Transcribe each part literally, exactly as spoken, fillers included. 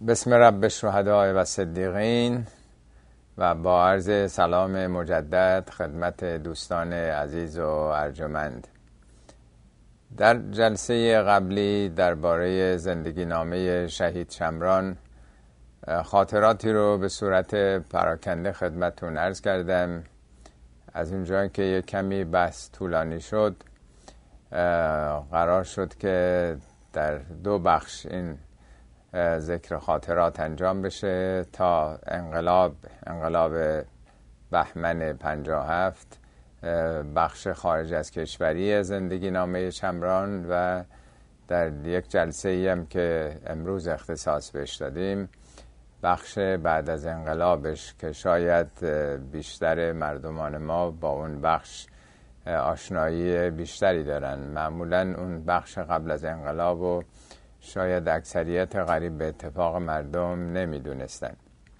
بسم رب الشهداء و صدیقین و با عرض سلام مجدد خدمت دوستان عزیز و ارجمند. در جلسه قبلی درباره زندگی نامه شهید شمران خاطراتی رو به صورت پراکنده خدمتتون عرض کردم. از اونجا که یک کمی بحث طولانی شد قرار شد که در دو بخش این ذکر خاطرات انجام بشه تا انقلاب انقلاب بهمن پنجاه و هفت، بخش خارج از کشوری زندگی نامه شمران و در یک جلسه ای هم که امروز اختصاص بهش دادیم بخش بعد از انقلابش که شاید بیشتر مردمان ما با اون بخش آشنایی بیشتری دارن. معمولا اون بخش قبل از انقلاب و شاید اکثریت قریب به اتفاق مردم نمیدونستن.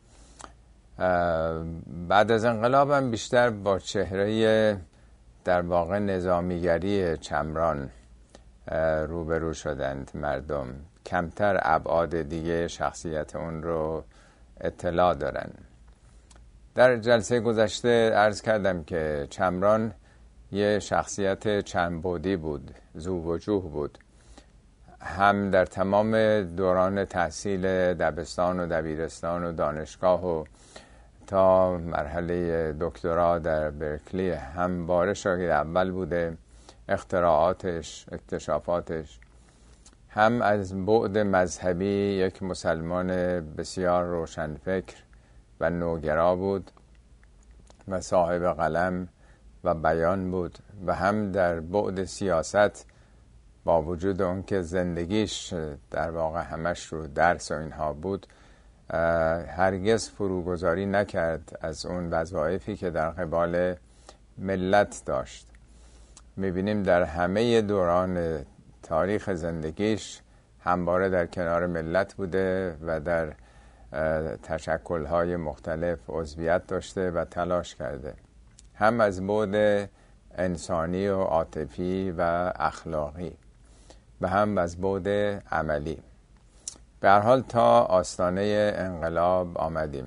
بعد از انقلاب هم بیشتر با چهره در واقع نظامیگری چمران روبرو شدند مردم، کمتر ابعاد دیگه شخصیت اون رو اطلاع دارن. در جلسه گذشته عرض کردم که چمران یه شخصیت چند بعدی بود، ذو وجوه بود. هم در تمام دوران تحصیل دبستان و دبیرستان و دانشگاه و تا مرحله دکترا در برکلی همواره شاگرد اول بوده، اختراعاتش، اکتشافاتش. هم از بعد مذهبی یک مسلمان بسیار روشنفکر و نوگرا بود و صاحب قلم و بیان بود، و هم در بعد سیاست با وجود اون که زندگیش در واقع همش رو درس و اینها بود هرگز فروگذاری نکرد از اون وظایفی که در قبال ملت داشت. میبینیم در همه دوران تاریخ زندگیش همواره در کنار ملت بوده و در تشکل‌های مختلف عضویت داشته و تلاش کرده، هم از بعد انسانی و عاطفی و اخلاقی و هم از بعد عملی. به هر حال تا آستانه انقلاب آمدیم.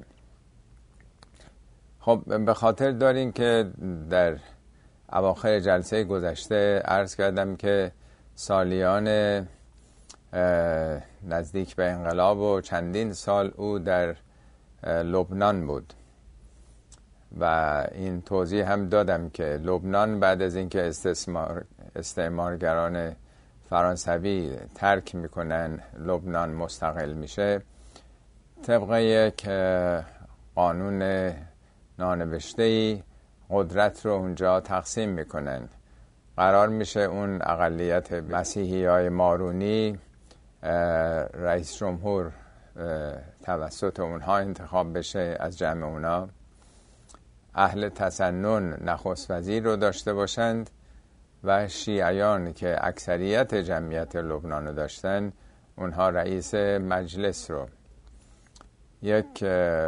خب به خاطر دارین که در اواخر جلسه گذشته عرض کردم که سالیان نزدیک به انقلاب و چندین سال او در لبنان بود و این توضیح هم دادم که لبنان بعد از اینکه استثمار استعمارگران فرانسوی ترک میکنن لبنان مستقل میشه، طبق یک قانون نانوشته‌ای قدرت رو اونجا تقسیم میکنن. قرار میشه اون اقلیت مسیحیای مارونی رئیس جمهور توسط اونها انتخاب بشه، از جمع اونا اهل تسنن نخست وزیر رو داشته باشند و شیعیان که اکثریت جمعیت لبنان رو داشتن اونها رئیس مجلس رو. یک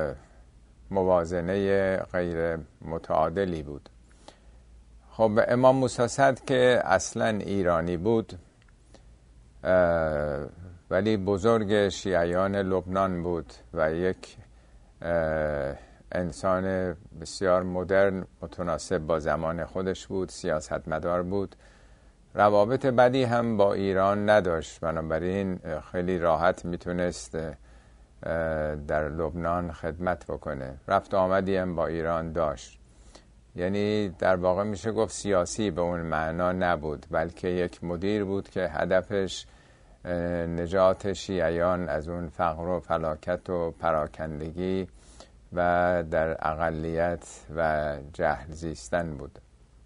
موازنه غیر متعادلی بود. خب امام موسی صدر که اصلا ایرانی بود ولی بزرگ شیعیان لبنان بود و یک انسان بسیار مدرن متناسب با زمان خودش بود، سیاستمدار بود، روابط بدی هم با ایران نداشت، بنابراین خیلی راحت میتونست در لبنان خدمت بکنه. رفت آمدی هم با ایران داشت، یعنی در واقع میشه گفت سیاسی به اون معنا نبود، بلکه یک مدیر بود که هدفش نجات شیعیان از اون فقر و فلاکت و پراکندگی و در اقلیت و جهل زیستن بود.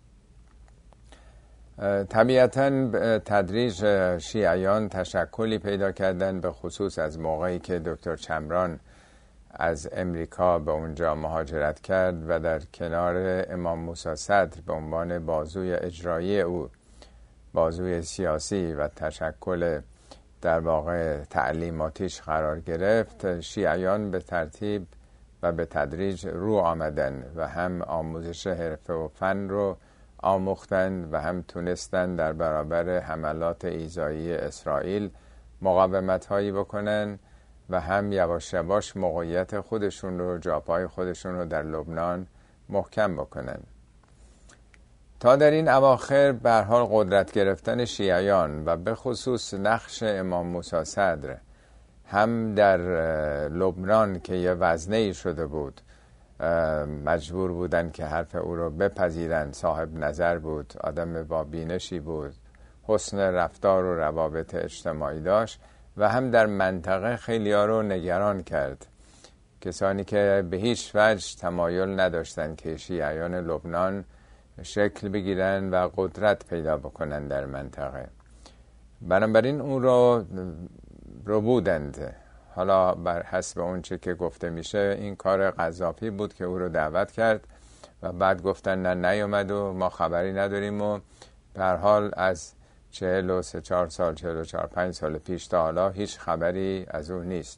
طبیعتاً تدریج شیعیان تشکلی پیدا کردن، به خصوص از موقعی که دکتر چمران از امریکا به اونجا مهاجرت کرد و در کنار امام موسی صدر به عنوان بازوی اجرایی او، بازوی سیاسی و تشکل در واقع تعلیماتیش قرار گرفت. شیعیان به ترتیب و به تدریج رو آمدن و هم آموزش حرفه و فن رو آموختن و هم تونستن در برابر حملات ایذایی اسرائیل مقاومت هایی بکنن و هم یواش یواش موقعیت خودشون رو، جاپای خودشون رو در لبنان محکم بکنن. تا در این اواخر به هر حال قدرت گرفتن شیعیان و به خصوص نقش امام موسی صدر هم در لبنان که یه وزنه‌ای شده بود، مجبور بودن که حرف او رو بپذیرن، صاحب نظر بود، آدم با بینشی بود، حسن رفتار و روابط اجتماعی داشت و هم در منطقه خیلی ها رو نگران کرد. کسانی که به هیچ وجه تمایل نداشتن که شیعیان لبنان شکل بگیرن و قدرت پیدا بکنن در منطقه، بنابراین اون رو رو بودند. حالا بر حسب اون چه که گفته میشه این کار قذافی بود که او رو دعوت کرد و بعد گفتن نه نیومد و ما خبری نداریم و به هر حال از چهل و سه چهار سال چهل و چهار پنج سال پیش تا حالا هیچ خبری از او نیست.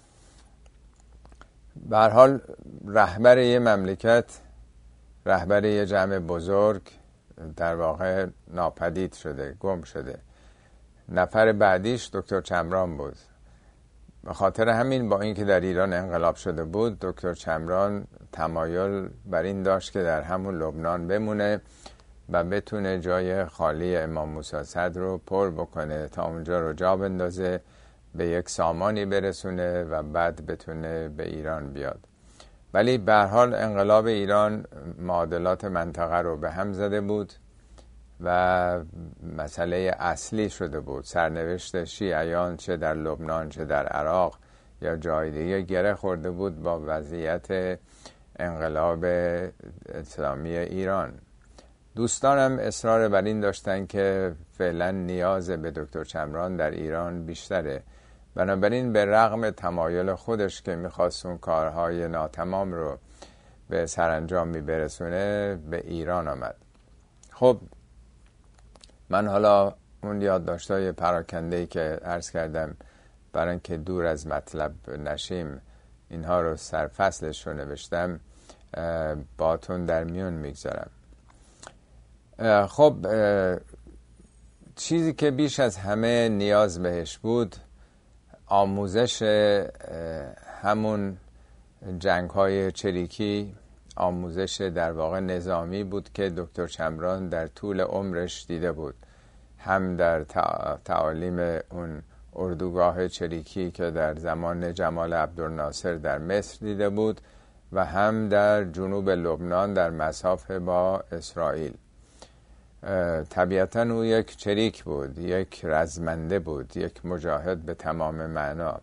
به هر حال رهبر یه مملکت، رهبر یه جمع بزرگ در واقع ناپدید شده، گم شده. نفر بعدیش دکتر چمران بود. به خاطر همین با اینکه در ایران انقلاب شده بود، دکتر چمران تمایل بر این داشت که در همون لبنان بمونه و بتونه جای خالی امام موسی صدر رو پر بکنه، تا اونجا رو جا بندازه، به یک سامانی برسونه و بعد بتونه به ایران بیاد. ولی به هر حال انقلاب ایران معادلات منطقه رو به هم زده بود و مسئله اصلی شده بود. سرنوشت شیعیان چه در لبنان چه در عراق یا جای دیگه گره خورده بود با وضعیت انقلاب اسلامی ایران. دوستانم اصرار بر این داشتن که فعلا نیاز به دکتر چمران در ایران بیشتره، بنابراین به رغم تمایل خودش که میخواست اون کارهای ناتمام رو به سرانجام برسونه به ایران آمد. خب من حالا اون یادداشت‌های پراکنده‌ای که عرض کردم برای اینکه دور از مطلب نشیم اینها رو سرفصلش رو نوشتم، باتون در میون میگذارم. خب چیزی که بیش از همه نیاز بهش بود آموزش همون جنگ‌های چریکی، آموزش در واقع نظامی بود که دکتر چمران در طول عمرش دیده بود، هم در تعالیم اون اردوگاه چریکی که در زمان جمال عبدالناصر در مصر دیده بود و هم در جنوب لبنان در مصاف با اسرائیل. طبیعتاً او یک چریک بود، یک رزمنده بود، یک مجاهد به تمام معنا.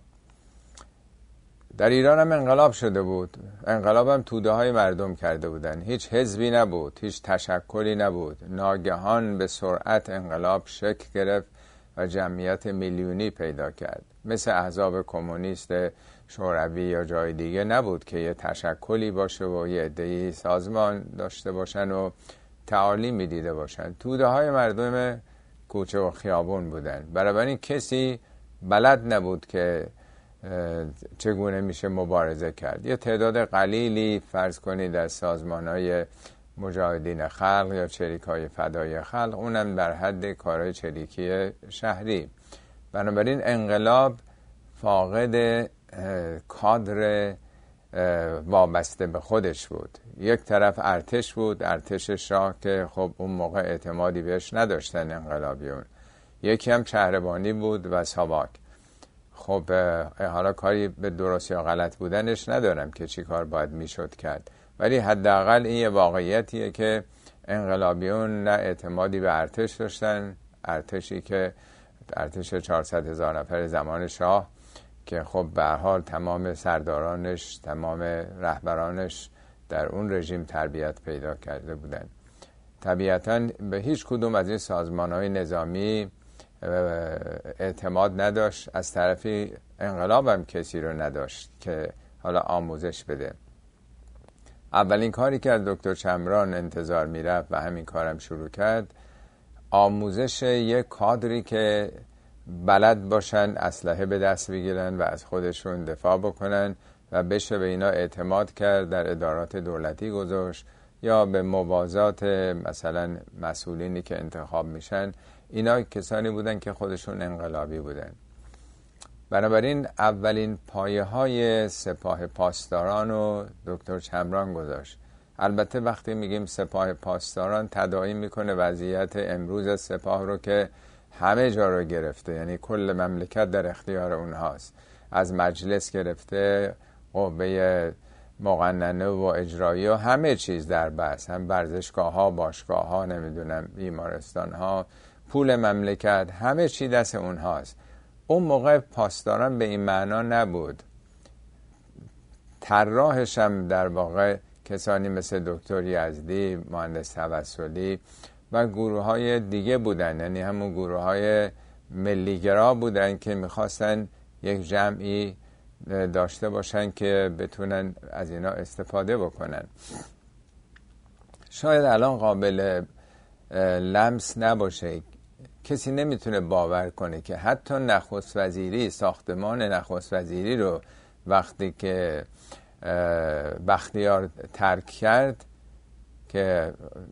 در ایران هم انقلاب شده بود، انقلاب هم توده های مردم کرده بودن، هیچ حزبی نبود، هیچ تشکلی نبود. ناگهان به سرعت انقلاب شکل گرفت و جمعیت میلیونی پیدا کرد. مثل احزاب کمونیست شوروی یا جای دیگه نبود که یه تشکلی باشه و یه عده‌ای سازمان داشته باشن و تعالیمی دیده باشن. توده های مردم کوچه و خیابون بودن، بنابراین کسی بلد نبود که چگونه میشه مبارزه کرد. یه تعداد قلیلی فرض کنید در سازمان‌های مجاهدین خلق یا چریک‌های فدای خلق، اونم در حد کارهای چریکی شهری. بنابراین انقلاب فاقد کادر وابسته به خودش بود. یک طرف ارتش بود، ارتش شاه که خب اون موقع اعتمادی بهش نداشتن انقلابیون. یکی هم چهره‌بانی بود و ساواک. خب حالا کاری به درست یا غلط بودنش ندارم که چی کار باید میشد کرد، ولی حداقل این یه واقعیتیه که انقلابیون نه اعتمادی به ارتش داشتن، ارتشی که ارتش چهارصد هزار نفر زمان شاه که خب به هر حال تمام سردارانش، تمام رهبرانش در اون رژیم تربیت پیدا کرده بودن. طبیعتاً به هیچ کدوم از این سازمان‌های نظامی اعتماد نداشت، از طرفی انقلاب هم کسی رو نداشت که حالا آموزش بده. اولین کاری که از دکتر چمران انتظار میرفت و همین کارم شروع کرد، آموزش یک کادری که بلد باشن اسلحه به دست بگیرن و از خودشون دفاع بکنن و بشه به اینا اعتماد کرد، در ادارات دولتی گذاشت یا به موازات مثلا مسئولینی که انتخاب میشن. اینا کسانی بودن که خودشون انقلابی بودن. بنابراین اولین پایه های سپاه پاسداران رو دکتر چمران گذاشت. البته وقتی میگیم سپاه پاسداران تداعی میکنه وضعیت امروز سپاه رو که همه جا رو گرفته، یعنی کل مملکت در اختیار اونهاست، از مجلس گرفته قوه مقننه و اجرایی و همه چیز در بس، هم ورزشگاه ها، باشگاه ها، نمیدونم بیمارستان ها، پول مملکت، همه چی دست اونهاست. اون موقع پاسداران به این معنا نبود. طراحش هم در واقع کسانی مثل دکتر یزدی، مهندس توسلی و گروه های دیگه بودن، یعنی همون گروه های ملیگرا بودن که میخواستن یک جمعی داشته باشن که بتونن از اینا استفاده بکنن. شاید الان قابل لمس نباشه، کسی نمیتونه باور کنه که حتی نخست وزیری، ساختمان نخست وزیری رو وقتی که بختیار ترک کرد که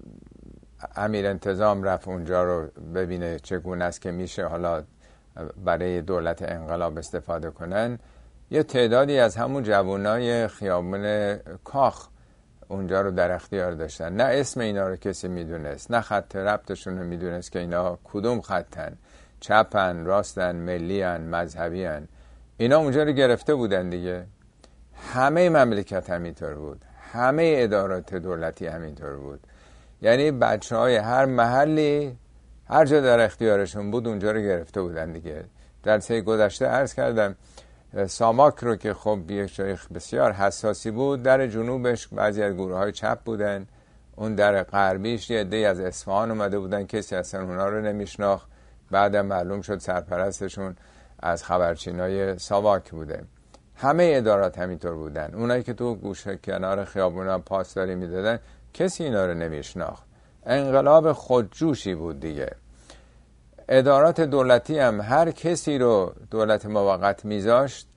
امیر انتظام رفت اونجا رو ببینه چگونه است که میشه حالا برای دولت انقلاب استفاده کنن، یه تعدادی از همون جوانای خیابون کاخ اونجا رو در اختیار داشتن. نه اسم اینا رو کسی میدونست، نه خط ربطشون رو میدونست که اینا کدوم خطن، چپن، راستن، ملیان، مذهبیان. اینا اونجا رو گرفته بودن دیگه. همه مملکت همینطور بود، همه ادارات دولتی همینطور بود. یعنی بچه های هر محلی هر جا در اختیارشون بود اونجا رو گرفته بودن دیگه. در سه گذشته عرض کردم ساماک رو که خب یک جای بسیار حساسی بود، در جنوبش بعضی از گروه های چپ بودن، اون در غربیش یه عده‌ای از اصفهان اومده بودن، کسی اصلا اونا رو نمیشناخت. بعدم معلوم شد سرپرستشون از خبرچینای ساواک بوده. همه ادارات همینطور بودن. اونایی که تو گوشه کنار خیابونا پاسداری میدادن کسی اینا رو نمیشناخت. انقلاب خودجوشی بود دیگه. ادارات دولتی هم هر کسی رو دولت موقت میذاشت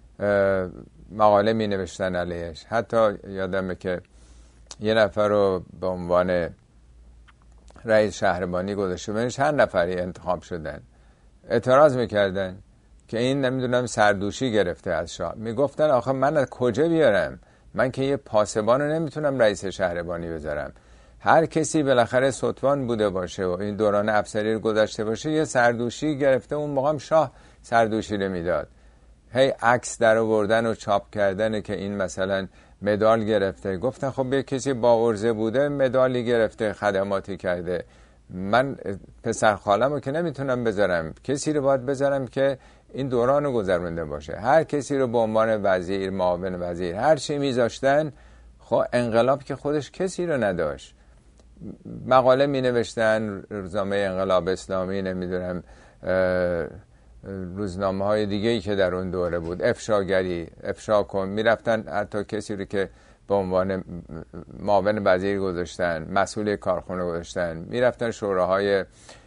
مقاله می نوشتن علیهش. حتی یادمه که یه نفر رو به عنوان رئیس شهربانی گذاشته بودن، چند نفری انتخاب شدن، اعتراض میکردن که این نمیدونم سردوشی گرفته از شاه. میگفتن آخه من از کجا بیارم؟ من که یه پاسبان رو نمیتونم رئیس شهربانی بذارم. هر کسی بالاخره ستوان بوده باشه و این دوران افسری رو گذشته باشه یه سردوشی گرفته. اون موقع هم شاه سردوشی رو میداد. هی عکس در آوردن و چاپ کردن که این مثلا مدال گرفته. گفتن خب یه کسی با عرضه بوده، مدالی گرفته، خدماتی کرده. من پسر خالم رو که نمیتونم بذارم، کسی رو باید بذارم که این دوران رو گذرونده باشه. هر کسی رو به عنوان وزیر، معاون وزیر، هر چی میذاشتن. خب انقلاب که خودش کسی رو نداشت. مقاله می نوشتن، روزنامه انقلاب اسلامی، نمیدونم روزنامه های دیگه‌ای که در اون دوره بود، افشاگری، افشا کن. می رفتن حتی کسی رو که به عنوان معاون وزیر گذاشتن، مسئول کارخونه گذاشتن، می رفتن شوراهای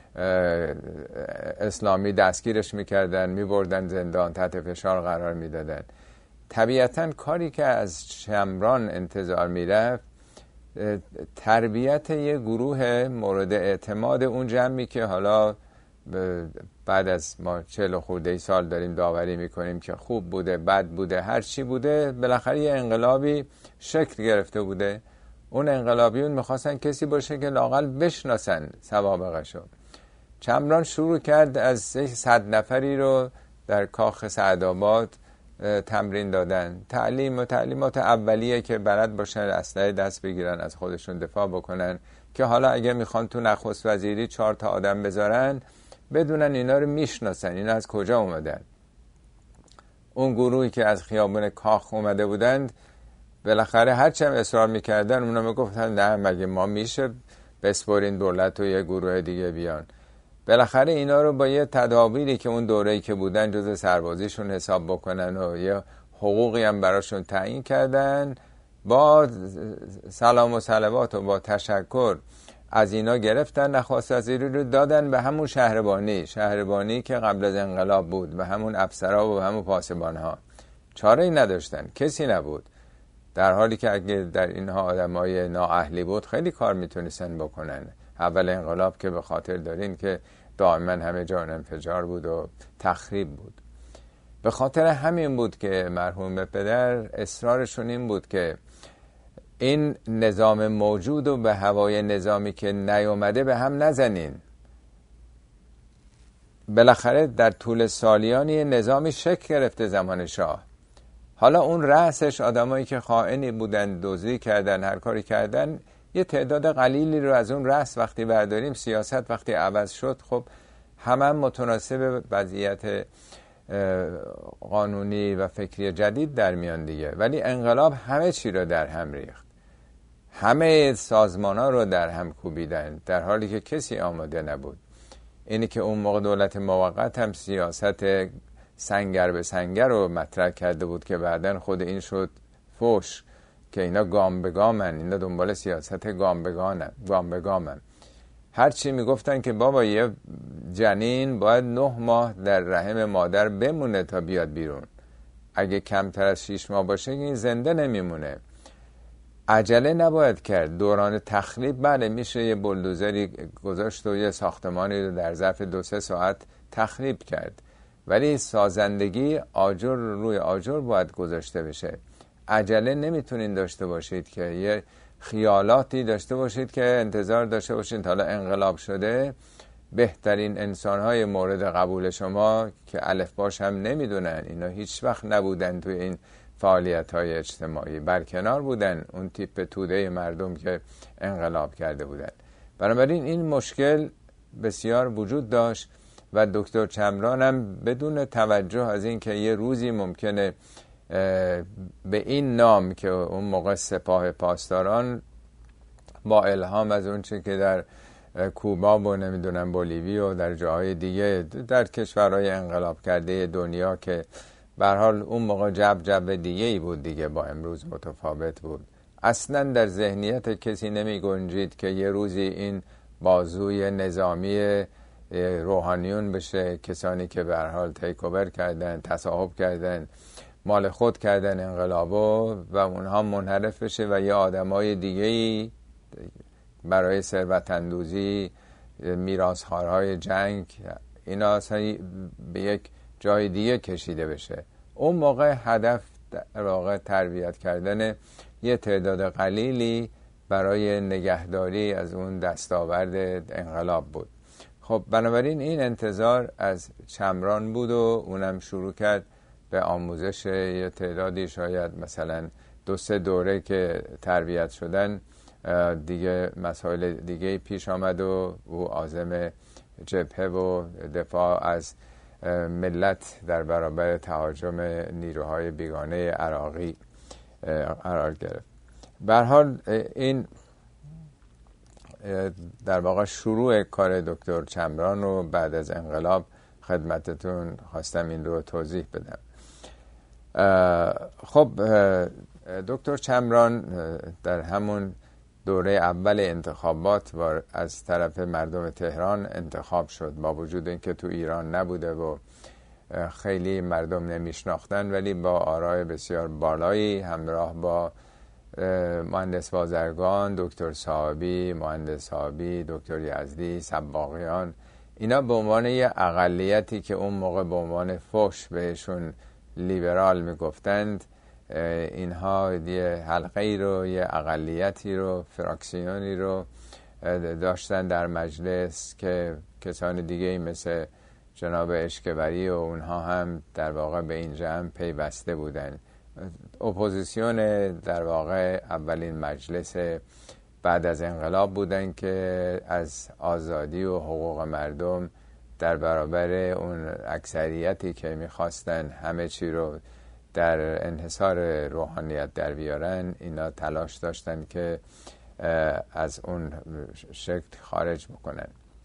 اسلامی دستگیرش میکردن، میبردن زندان، تحت فشار قرار میدادن. طبیعتا کاری که از چمران انتظار میرفت تربیت یه گروه مورد اعتماد اون جمعی که حالا بعد از ما چهل خورده سال داریم داوری میکنیم که خوب بوده، بد بوده، هر چی بوده، بالاخره یه انقلابی شکل گرفته بوده. اون انقلابیون میخواستن کسی باشه که لااقل بشناسن سوابقشو. چمران شروع کرد از صد نفری رو در کاخ سعدآباد تمرین دادن، تعلیم و تعلیمات اولیه که بلد باشن اسلحه دست بگیرن، از خودشون دفاع بکنن، که حالا اگه میخوان تو نخست وزیری چهار تا آدم بذارن بدونن اینا رو میشناسن، اینا از کجا اومدن. اون گروهی که از خیابون کاخ اومده بودند بالاخره هرچی هم اصرار میکردن اونا میگفتن نه مگه ما میشه بسپارین دولت و یه گروه دیگه بیان. بالاخره اینا رو با یه تدابیری که اون دوره‌ای که بودن جز سربازیشون حساب بکنن و یه حقوقی هم براشون تعیین کردن، با سلام و صلوات و با تشکر از اینا گرفتن نخست وزیری رو دادن به همون شهربانی شهربانی که قبل از انقلاب بود، و همون افسرها و همون پاسبانها. چاره ای نداشتن، کسی نبود. در حالی که اگه در اینها آدمای نااهلی بود خیلی کار میتونستن بکنن. اول انقلاب که به خاطر دارین که دائما همه جا انفجار بود و تخریب بود. به خاطر همین بود که مرحوم پدر اصرارشون این بود که این نظام موجود و به هوای نظامی که نیومده به هم نزنین. بالاخره در طول سالیانی نظامی شکل گرفته زمان شاه. حالا اون رأسش آدمایی که خائنی بودن، دزدی کردن، هر کاری کردن، یه تعداد قلیلی رو از اون رأس وقتی برداریم، سیاست وقتی عوض شد، خب همه هم متناسب وضعیت قانونی و فکری جدید در میان دیگه. ولی انقلاب همه چی رو در هم ریخت، همه سازمان ها رو در هم کوبیدن در حالی که کسی آماده نبود. اینی که اون موقع دولت موقت هم سیاست سنگر به سنگر رو مطرح کرده بود که بعدن خود این شد فوش که اینا گام به گامن، اینا دنبال سیاست گام به گامن گام به گامن. هرچی میگفتن که بابا یه جنین باید نه ماه در رحم مادر بمونه تا بیاد بیرون، اگه کمتر از شیش ماه باشه این زنده نمیمونه. عجله نباید کرد. دوران تخریب بله میشه یه بلدوزری گذاشت و یه ساختمانی رو در ظرف دو سه ساعت تخریب کرد، ولی سازندگی آجر روی آجر باید گذاشته بشه. عجله نمیتونین داشته باشید که یه خیالاتی داشته باشید که انتظار داشته باشید حالا انقلاب شده بهترین انسانهای مورد قبول شما که الف باش هم نمیدونن، اینا هیچ وقت نبودن توی این فعالیت‌های اجتماعی، برکنار بودن اون تیپ توده مردم که انقلاب کرده بودن. بنابراین این مشکل بسیار وجود داشت و دکتر چمران هم بدون توجه از این که یه روزی ممکنه به این نام که اون موقع سپاه پاسداران با الهام از اون چه که در کوبا و نمیدونم بولیوی و در جاهای دیگه در کشورهای انقلاب کرده دنیا که به هر حال اون موقع جب جب دیگه ای بود دیگه، با امروز متفاوت بود، اصلا در ذهنیت کسی نمی گنجید که یه روزی این بازوی نظامی روحانیون بشه، کسانی که به هر حال تیک اوور کردن، تصاحب کردن، مال خود کردن انقلابو و اونها منحرف بشه و یه آدمای دیگه‌ای برای ثروت اندوزی، میراث‌خوارهای جنگ، اینا اصلا به یک جای دیگه کشیده بشه. اون موقع هدف در واقع تربیت کردن یه تعداد قلیلی برای نگهداری از اون دستاورد انقلاب بود. خب بنابراین این انتظار از چمران بود و اونم شروع کرد به آموزش یه تعدادی، شاید مثلا دو سه دوره که تربیت شدن دیگه مسائل دیگه پیش آمد و او عازم جبهه و دفاع از ملت در برابر تهاجم نیروهای بیگانه عراقی قرار گرفت. به هر حال این در واقع شروع کار دکتر چمران رو بعد از انقلاب خدمتتون خواستم این رو توضیح بدم. خب دکتر چمران در همون دوره اول انتخابات از طرف مردم تهران انتخاب شد، با وجود اینکه تو ایران نبوده و خیلی مردم نمیشناختن، ولی با آرای بسیار بالایی همراه با مهندس بازرگان، دکتر صاحبی، مهندس صاحبی، دکتر یزدی، سباقیان، اینا به عنوان یه اقلیتی که اون موقع به عنوان فوش بهشون لیبرال میگفتند، اینها یه حلقه ای رو، یه اقلیتی رو، فراکسیونی رو داشتن در مجلس که کسان دیگه ای مثل جناب اشکبری و اونها هم در واقع به این جمع پیوسته بودن. اپوزیسیون در واقع اولین مجلس بعد از انقلاب بودن که از آزادی و حقوق مردم در برابر اون اکثریتی که میخواستن همه چی رو در انحصار روحانیت در بیارن، اینا تلاش داشتن که از اون شکل خارج بکنن.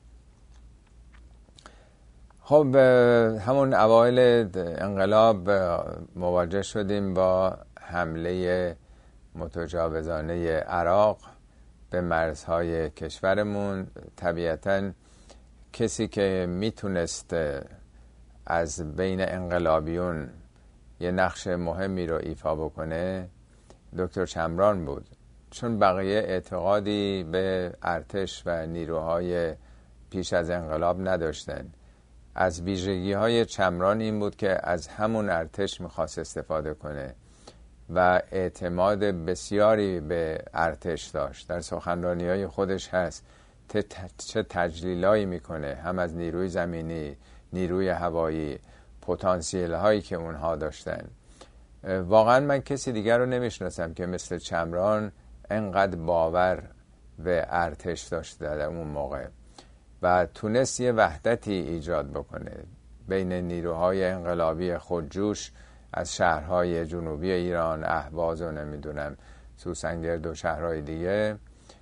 خب همون اوایل انقلاب مواجه شدیم با حمله متجاوزانه عراق به مرزهای کشورمون. طبیعتاً کسی که میتونست از بین انقلابیون یه نقش مهمی رو ایفا بکنه دکتر چمران بود، چون بقیه اعتقادی به ارتش و نیروهای پیش از انقلاب نداشتن. از ویژگی های چمران این بود که از همون ارتش میخواست استفاده کنه و اعتماد بسیاری به ارتش داشت. در سخنرانی های خودش هست چه تجلیلایی میکنه، هم از نیروی زمینی، نیروی هوایی، پتانسیل هایی که اونها داشتن. واقعا من کسی دیگر رو نمیشناسم که مثل چمران انقدر باور به ارتش داشته در اون موقع و تونست یه وحدتی ایجاد بکنه بین نیروهای انقلابی خودجوش از شهرهای جنوبی ایران، اهواز و نمیدونم سوسنگرد و شهرهای دیگه.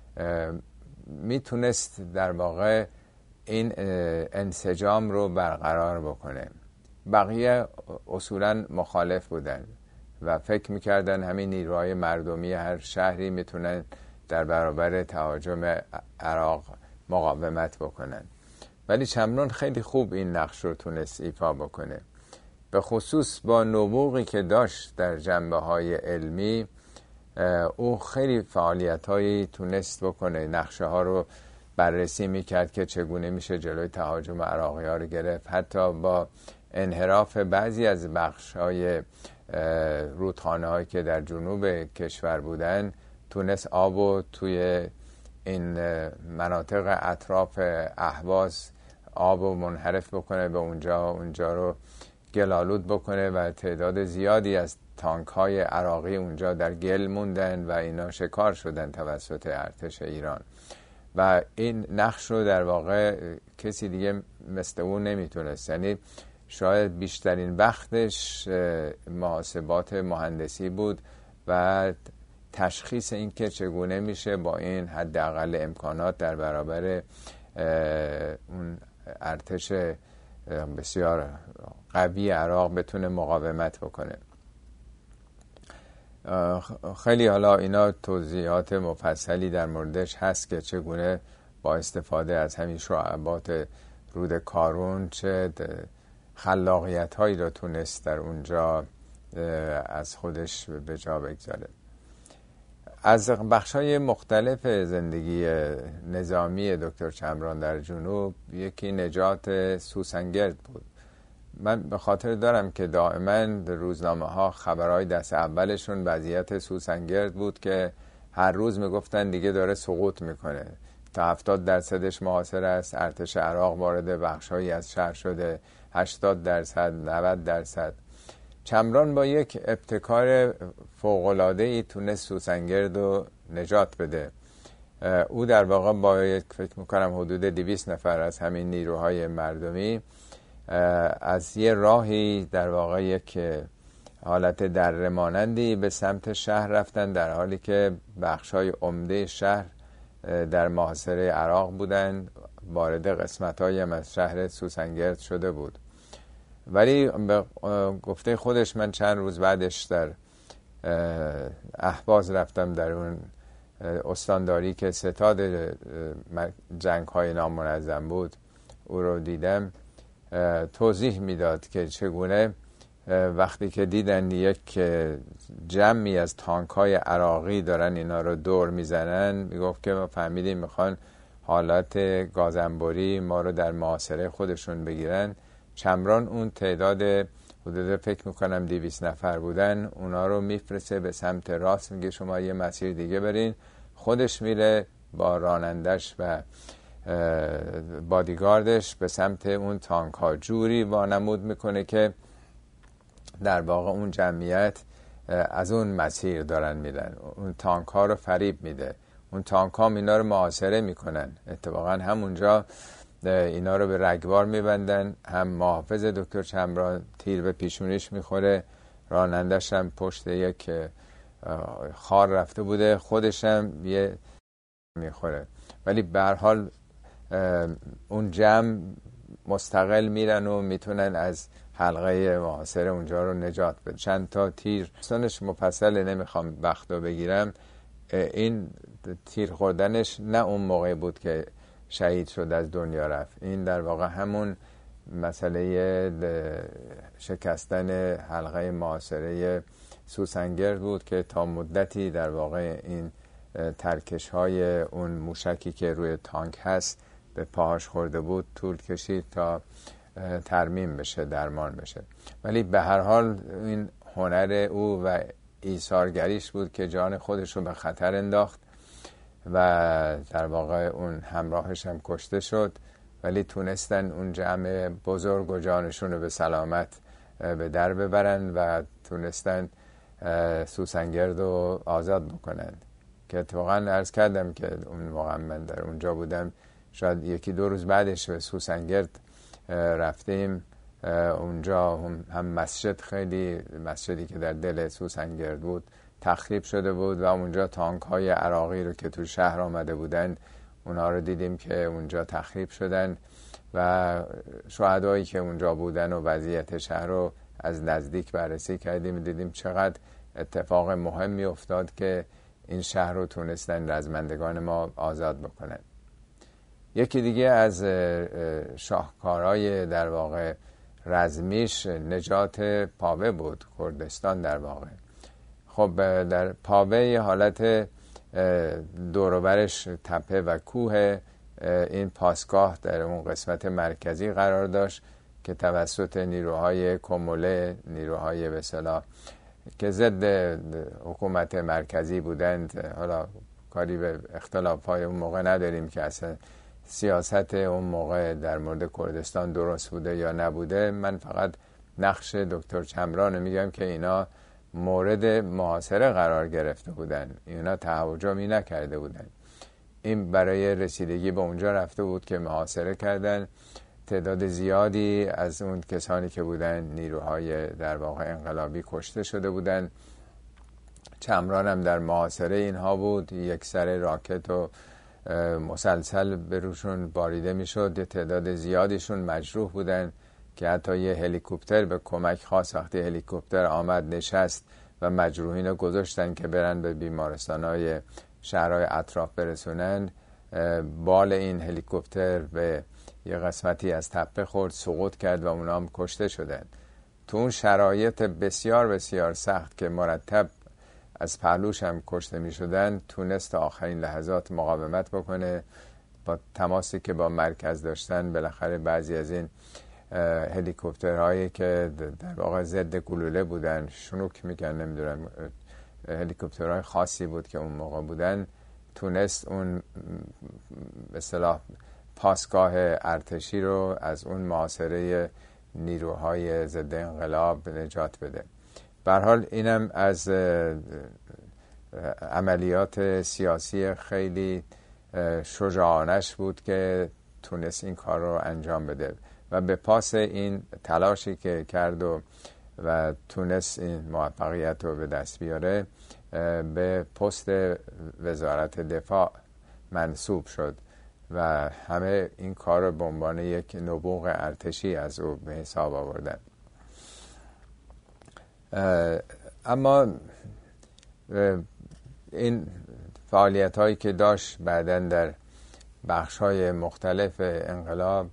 میتونست در واقع این انسجام رو برقرار بکنه. بقیه اصولا مخالف بودن و فکر میکردن همین نیروهای مردمی هر شهری میتونن در برابر تهاجم عراق مقاومت بکنن، ولی چمران خیلی خوب این نقش رو تونست ایفا بکنه، به خصوص با نبوغی که داشت در جنبه های علمی. او خیلی فعالیت هایی تونست بکنه، نقشه ها رو بررسی میکرد که چگونه میشه جلوی تهاجم عراقی ها رو گرفت. حتی با انحراف بعضی از بخش های رودخانه هایی که در جنوب کشور بودن تونست آب و توی این مناطق اطراف اهواز آب و منحرف بکنه به اونجا، اونجا رو گلالود بکنه و تعداد زیادی از تانک های عراقی اونجا در گل موندن و اینا شکار شدن توسط ارتش ایران. و این نقش رو در واقع کسی دیگه مثل اون نمیتونست، یعنی شاید بیشترین وقتش محاسبات مهندسی بود و تشخیص این که چگونه میشه با این حداقل امکانات در برابر اون ارتش بسیار قوی عراق بتونه مقاومت بکنه. خیلی حالا اینا توضیحات مفصلی در موردش هست که چگونه با استفاده از همین شعبات رود کارون چه خلاقیت هایی را تونست در اونجا از خودش به جا بگذاره. از بخش‌های مختلف زندگی نظامی دکتر چمران در جنوب یکی نجات سوسنگرد بود. من به خاطر دارم که دائما روزنامه ها خبرهای دست اولشون وضعیت سوسنگرد بود که هر روز میگفتن دیگه داره سقوط میکنه، تا هفتاد درصدش محاصره است، ارتش عراق وارد بخش‌هایی از شهر شده، هشتاد درصد، نود درصد. چمران با یک ابتکار فوق‌العاده‌ای تونست سوسنگرد رو نجات بده. او در واقع با یک فکر میکنم حدود دویست نفر از همین نیروهای مردمی از یه راهی در واقع یک حالت دره مانندی به سمت شهر رفتن، در حالی که بخش‌های عمده شهر در محاصره عراق بودن، وارد قسمت‌هایی هم از شهر سوسنگرد شده بود. ولی به گفته خودش من چند روز بعدش در اهواز رفتم، در اون استانداری که ستاد جنگ‌های نامنظم بود او رو دیدم. توضیح میداد که چگونه وقتی که دیدن یک جمعی از تانک‌های عراقی دارن اینا رو دور میزنن، میگفت که ما فهمیدیم میخوان حالت گازنبوری ما رو در محاصره خودشون بگیرن. چمران اون تعداد حدود فکر میکنم دویست نفر بودن، اونا رو میفرسته به سمت راست، میگه شما یه مسیر دیگه برین. خودش میره با رانندش و بادیگاردش به سمت اون تانک ها، جوری وانمود میکنه که در واقع اون جمعیت از اون مسیر دارن میرن. اون تانک ها رو فریب میده، اون تانک ها اینا رو محاصره میکنن. اتفاقا همونجا اینا رو به رگبار میبندن، هم محافظ دکتر چمران تیر به پیشونیش میخوره، رانندش هم پشت یک خار رفته بوده، خودش هم یه میخوره. ولی به هر حال اون جمع مستقل میرن و میتونن از حلقه محاصره اونجا رو نجات بده. چند تا تیر داستانش مفصله، نمیخوام وقت رو بگیرم. این تیر خوردنش نه اون موقع بود که شهید شد از دنیا رفت، این در واقع همون مسئله شکستن حلقه محاصره سوسنگرد بود که تا مدتی در واقع این ترکش های اون موشکی که روی تانک هست به پاهاش خورده بود طول کشید تا ترمیم بشه، درمان بشه. ولی به هر حال این هنر او و ایثارگریش بود که جان خودش رو به خطر انداخت و در واقع اون همراهش هم کشته شد، ولی تونستن اون جمع بزرگ و جانشون رو به سلامت به در ببرن و تونستن سوسنگرد رو آزاد بکنن. که اتفاقا عرض کردم که اون موقع من در اونجا بودم، شاید یکی دو روز بعدش به سوسنگرد رفتیم. اونجا هم مسجد، خیلی مسجدی که در دل سوسنگرد بود، تخریب شده بود و اونجا تانک های عراقی رو که تو شهر آمده بودن اونها رو دیدیم که اونجا تخریب شدن و شهدایی که اونجا بودن و وضعیت شهر رو از نزدیک بررسی کردیم، دیدیم چقدر اتفاق مهمی افتاد که این شهر رو تونستن رزمندگان ما آزاد بکنن. یکی دیگه از شاهکارهای در واقع رزمیش نجات پاوه بود، کردستان در واقع. خب در پاوه یه حالت دوروبرش تپه و کوه، این پاسگاه در اون قسمت مرکزی قرار داشت که توسط نیروهای کموله، نیروهای به اصطلاح که ضد حکومت مرکزی بودند، حالا کاری به اختلافهای اون موقع نداریم که اصلا سیاست اون موقع در مورد کردستان درست بوده یا نبوده، من فقط نقش دکتر چمران میگم که اینا مورد محاصره قرار گرفته بودن، اینا تهاجمی نکرده بودن. این برای رسیدگی به اونجا رفته بود که محاصره کردن. تعداد زیادی از اون کسانی که بودن نیروهای در واقع انقلابی کشته شده بودن. چمران هم در محاصره اینها بود، یک سر راکت و مسلسل به روشون باریده میشد. تعداد زیادیشون مجروح بودن که حتی یه هلیکوپتر به کمک خواست. وقتی هلیکوپتر آمد نشست و مجروحین رو گذاشتن که برن به بیمارستان‌های شهرهای اطراف برسونن، بال این هلیکوپتر به یه قسمتی از تپه خورد، سقوط کرد و اونا هم کشته شدن. تو اون شرایط بسیار بسیار سخت که مرتب از پهلوش هم کشته می شدن، تونست تا آخرین لحظات مقاومت بکنه. با تماسی که با مرکز داشتن، بالاخره بعضی از این هلیکوپترهایی که در واقع ضد گلوله بودن، شنوک میگن، نمیدونم، هلیکوپترهای خاصی بود که اون موقع بودن، تونست اون به اصطلاح پاسگاه ارتشی رو از اون محاصره نیروهای ضد انقلاب نجات بده. به هر حال اینم از عملیات سیاسی خیلی شجاعانش بود که تونست این کار رو انجام بده و به پاس این تلاشی که کرد و و تونست این موفقیت رو به دست بیاره، به پست وزارت دفاع منصوب شد و همه این کار رو به عنوان یک نبوغ ارتشی از او به حساب آوردن. اما این فعالیت هایی که داشت بعداً در بخش های مختلف انقلاب،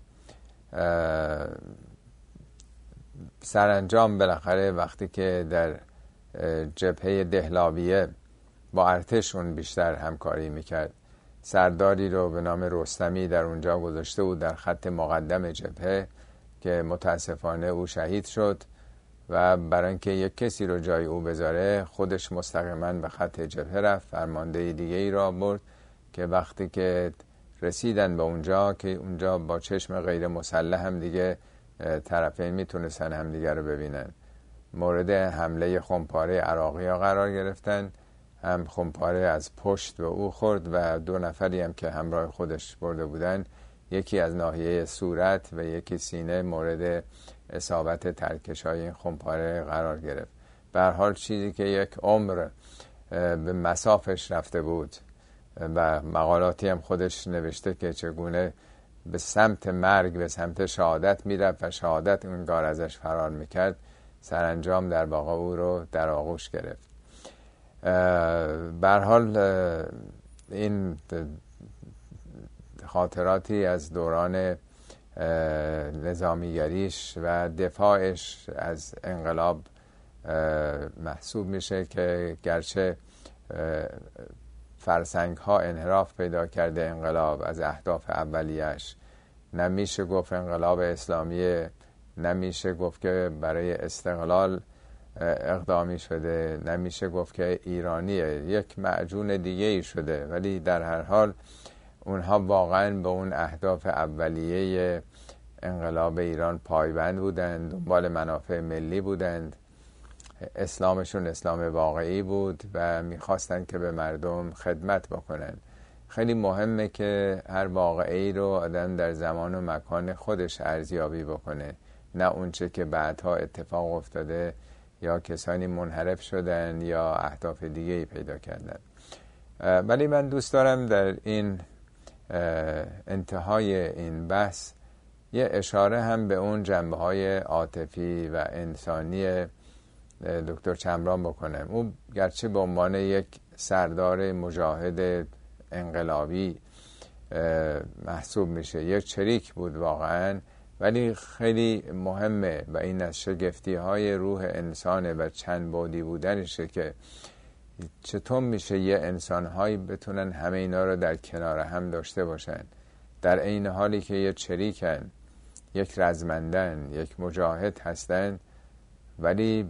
سرانجام بالاخره وقتی که در جبهه دهلاویه با ارتشون بیشتر همکاری میکرد، سرداری رو به نام رستمی در اونجا گذاشته بود در خط مقدم جبهه که متاسفانه او شهید شد و برای اینکه یک کسی رو جای او بذاره، خودش مستقیما به خط جبهه رفت، فرمانده دیگه ای را برد که وقتی که رسیدن به اونجا، که اونجا با چشم غیر مسلح هم دیگه طرفین میتونستن هم دیگه رو ببینن، مورد حمله خمپاره عراقی ها قرار گرفتن. هم خمپاره از پشت به او خورد و دو نفری هم که همراه خودش برده بودن، یکی از ناحیه صورت و یکی سینه، مورد اصابت ترکش های این خمپاره قرار گرفت. به هر حال چیزی که یک عمر به مسافش رفته بود و مقالاتی هم خودش نوشته که چگونه به سمت مرگ، به سمت شهادت میرفت و شهادت اونگار ازش فرار میکرد، سرانجام در واقع او رو در آغوش گرفت. به هر حال این خاطراتی از دوران نظامیگریش و دفاعش از انقلاب محسوب میشه که گرچه فرسنگ ها انحراف پیدا کرده انقلاب از اهداف اولیش، نمیشه گفت انقلاب اسلامی، نمیشه گفت که برای استقلال اقدامی شده، نمیشه گفت که ایرانیه، یک معجون دیگه ای شده. ولی در هر حال اونها واقعا به اون اهداف اولیه انقلاب ایران پایبند بودند، دنبال منافع ملی بودند، اسلامشون اسلام واقعی بود و میخواستند که به مردم خدمت بکنن. خیلی مهمه که هر واقعی رو آدم در زمان و مکان خودش ارزیابی بکنه، نه اونچه که بعدها اتفاق افتاده یا کسانی منحرف شدن یا اهداف دیگه ای پیدا کردن. ولی من دوست دارم در این انتهای این بحث یه اشاره هم به اون جنبه‌های عاطفی و انسانی دکتر چمران بکنم. او گرچه به عنوان یک سردار مجاهد انقلابی محسوب میشه، یک چریک بود واقعا، ولی خیلی مهمه و این از شگفتی های روح انسانه و چند بعدی بودنشه که چطور میشه یه انسانهایی بتونن همه اینا رو در کنار هم داشته باشن، در این حالی که یه چریکن، یک رزمندن، یک مجاهد هستن، ولی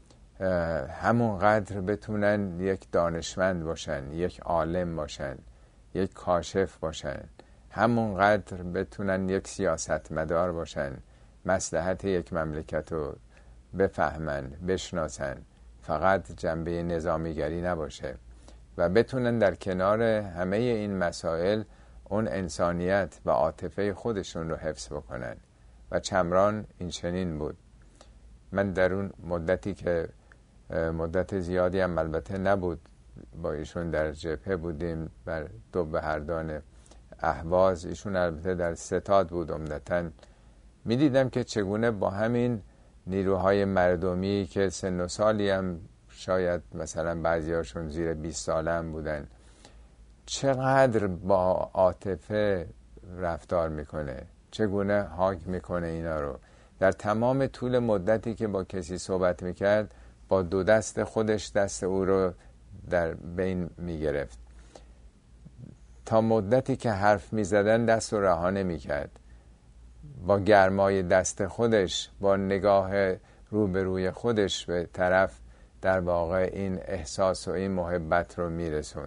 همون قدر بتونن یک دانشمند باشن، یک عالم باشن، یک کاشف باشن، همون قدر بتونن یک سیاستمدار باشن، مصلحت یک مملکت رو بفهمن، بشناسن، فقط جنبه نظامیگری نباشه و بتونن در کنار همه این مسائل اون انسانیت و عاطفه خودشون رو حفظ بکنن و چمران این چنین بود. من در اون مدتی که مدت زیادی هم البته نبود با ایشون در جبهه بودیم بر دو بهردان اهواز، ایشون البته در ستاد بود عمدتاً، می دیدم که چگونه با همین نیروهای مردمی که سن و سالی هم شاید مثلا بعضی هاشون زیر بیست ساله هم بودن، چقدر با عاطفه رفتار میکنه، چگونه حاک میکنه اینا رو. در تمام طول مدتی که با کسی صحبت میکرد با دو دست خودش دست او رو در بین میگرفت، تا مدتی که حرف میزدن دست رو رها نمیکرد، با گرمای دست خودش، با نگاه روبروی خودش به طرف در واقع این احساس و این محبت رو میرسون.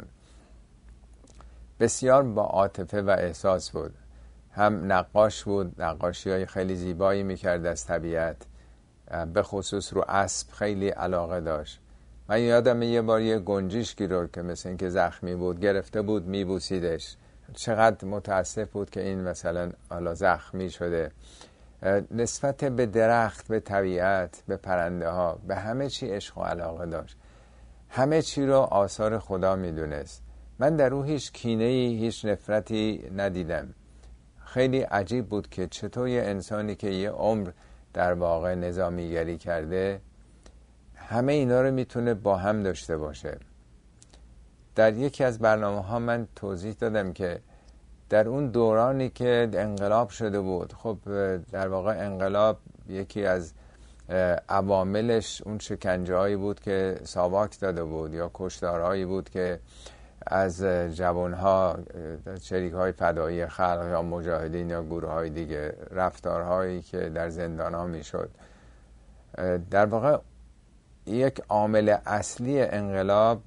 بسیار با عاطفه و احساس بود. هم نقاش بود، نقاشی های خیلی زیبایی میکرد از طبیعت، به خصوص رو اسب خیلی علاقه داشت. من یادم یه بار یه گنجشکی رو که مثل این که زخمی بود گرفته بود میبوسیدش، چقدر متاسف بود که این مثلا حالا زخمی شده. نسبت به درخت، به طبیعت، به پرنده ها، به همه چی عشق و علاقه داشت، همه چی رو آثار خدا میدونست. من در او هیچ کینه‌ای، هیچ نفرتی ندیدم. خیلی عجیب بود که چطور یه انسانی که یه عمر در واقع نظامیگری کرده همه اینا رو میتونه با هم داشته باشه. در یکی از برنامه ها من توضیح دادم که در اون دورانی که انقلاب شده بود، خب در واقع انقلاب یکی از عواملش اون شکنجه هایی بود که ساواک داده بود یا کشتارهایی بود که از جوانها، شریک های فدایی خلق یا مجاهدین یا گروه های دیگه، رفتارهایی که در زندان ها می شد. در واقع یک عامل اصلی انقلاب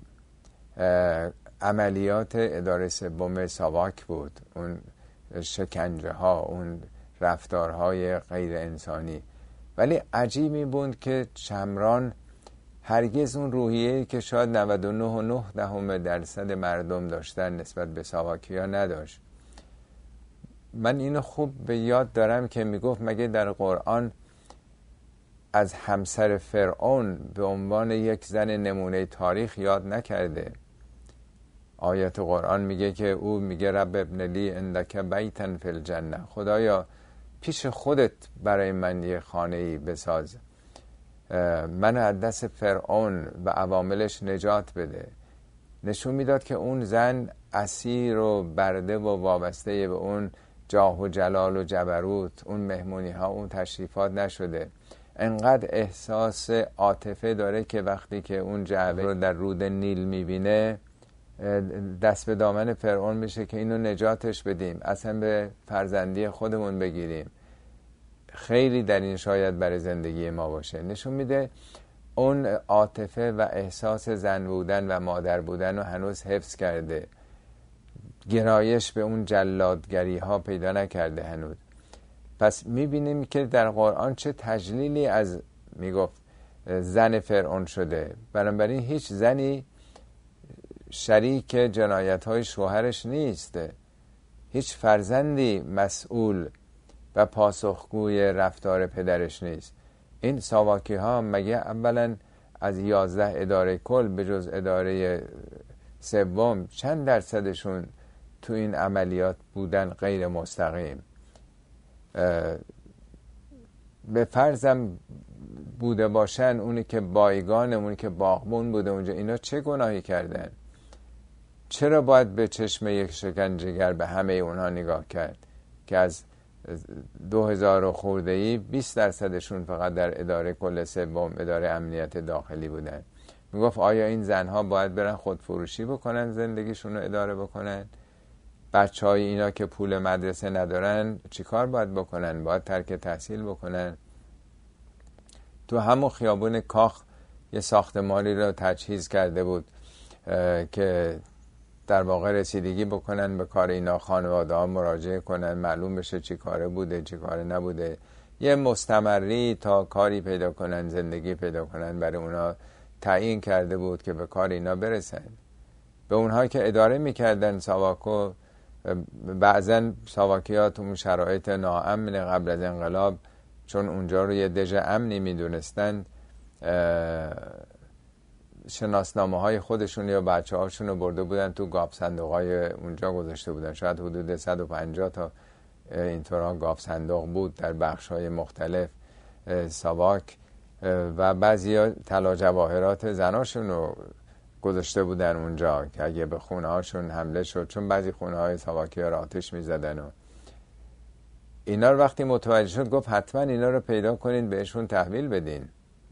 عملیات اداره سوم ساواک بود، اون شکنجه ها، اون رفتارهای غیر انسانی. ولی عجیب می بود که چمران هرگز اون روحیه‌ای که شاید نود و نه و نه دهم درصد مردم داشتن نسبت به ساواکیا نداشت. من اینو خوب به یاد دارم که میگفت مگه در قرآن از همسر فرعون به عنوان یک زن نمونه تاریخ یاد نکرده؟ آیت قرآن میگه که او میگه رب ابن لی عندک بیتن فی الجنه، خدایا پیش خودت برای من یه خانه‌ای بساز، من از دست فرعون و عواملش نجات بده. نشون میداد که اون زن اسیر و برده و وابسته به اون جاه و جلال و جبروت، اون مهمونی ها، اون تشریفات نشده. انقدر احساس عاطفه داره که وقتی که اون جعبه رو در رود نیل میبینه دست به دامن فرعون میشه که اینو نجاتش بدیم، اصلا به فرزندی خودمون بگیریم. خیلی در این شاید برای زندگی ما باشه. نشون میده اون عاطفه و احساس زن بودن و مادر بودن رو هنوز حفظ کرده، گرایش به اون جلادگری ها پیدا نکرده هنوز. پس میبینیم که در قرآن چه تجلیلی از میگفت زن فرعون شده. بنابراین هیچ زنی شریک جنایت های شوهرش نیست، هیچ فرزندی مسئول و پاسخگوی رفتار پدرش نیست. این ساواکی ها مگه اولا از یازده اداره کل به جز اداره سوم چند درصدشون تو این عملیات بودن غیر مستقیم؟ به فرضم بوده باشن اونی که بایگان، اونی که باغبون بوده اونجا، اینا چه گناهی کردن؟ چرا باید به چشم یک شکنجهگر به همه اونها نگاه کرد که از دو هزار خورده ای بیست درصدشون فقط در اداره کل سوم، اداره امنیت داخلی بودن؟ میگفت آیا این زنها باید برن خودفروشی بکنن، زندگیشون رو اداره بکنن؟ بچه های اینا که پول مدرسه ندارن چیکار باید بکنن؟ باید ترک تحصیل بکنن؟ تو همون خیابون کاخ یه ساختمانی رو تجهیز کرده بود که در واقع رسیدگی بکنن به کار اینا، خانواده ها مراجعه کنن، معلوم بشه چی کاره بوده چی کاره نبوده، یه مستمری تا کاری پیدا کنن، زندگی پیدا کنن برای اونا تعیین کرده بود که به کار اینا برسن. به اونها که اداره میکردن ساواکو، بعضن ساواکی ها تو شرایط ناامن قبل از انقلاب، چون اونجا رو یه دژ امنی میدونستن، شناسنامه های خودشون یا بچه هاشون رو برده بودن تو گاف صندوق های اونجا گذاشته بودن. شاید حدود صد و پنجاه تا اینطورا گاف صندوق بود در بخش های مختلف ساواک، و بعضی ها طلا جواهرات زناشون رو گذاشته بودن اونجا که اگه به خونه هاشون حمله شد، چون بعضی خونه های ساواکی ها رو آتش می زدن و اینا رو وقتی متوجه شد گفت حتما اینا رو پیدا کنین بهشون تحویل بدین،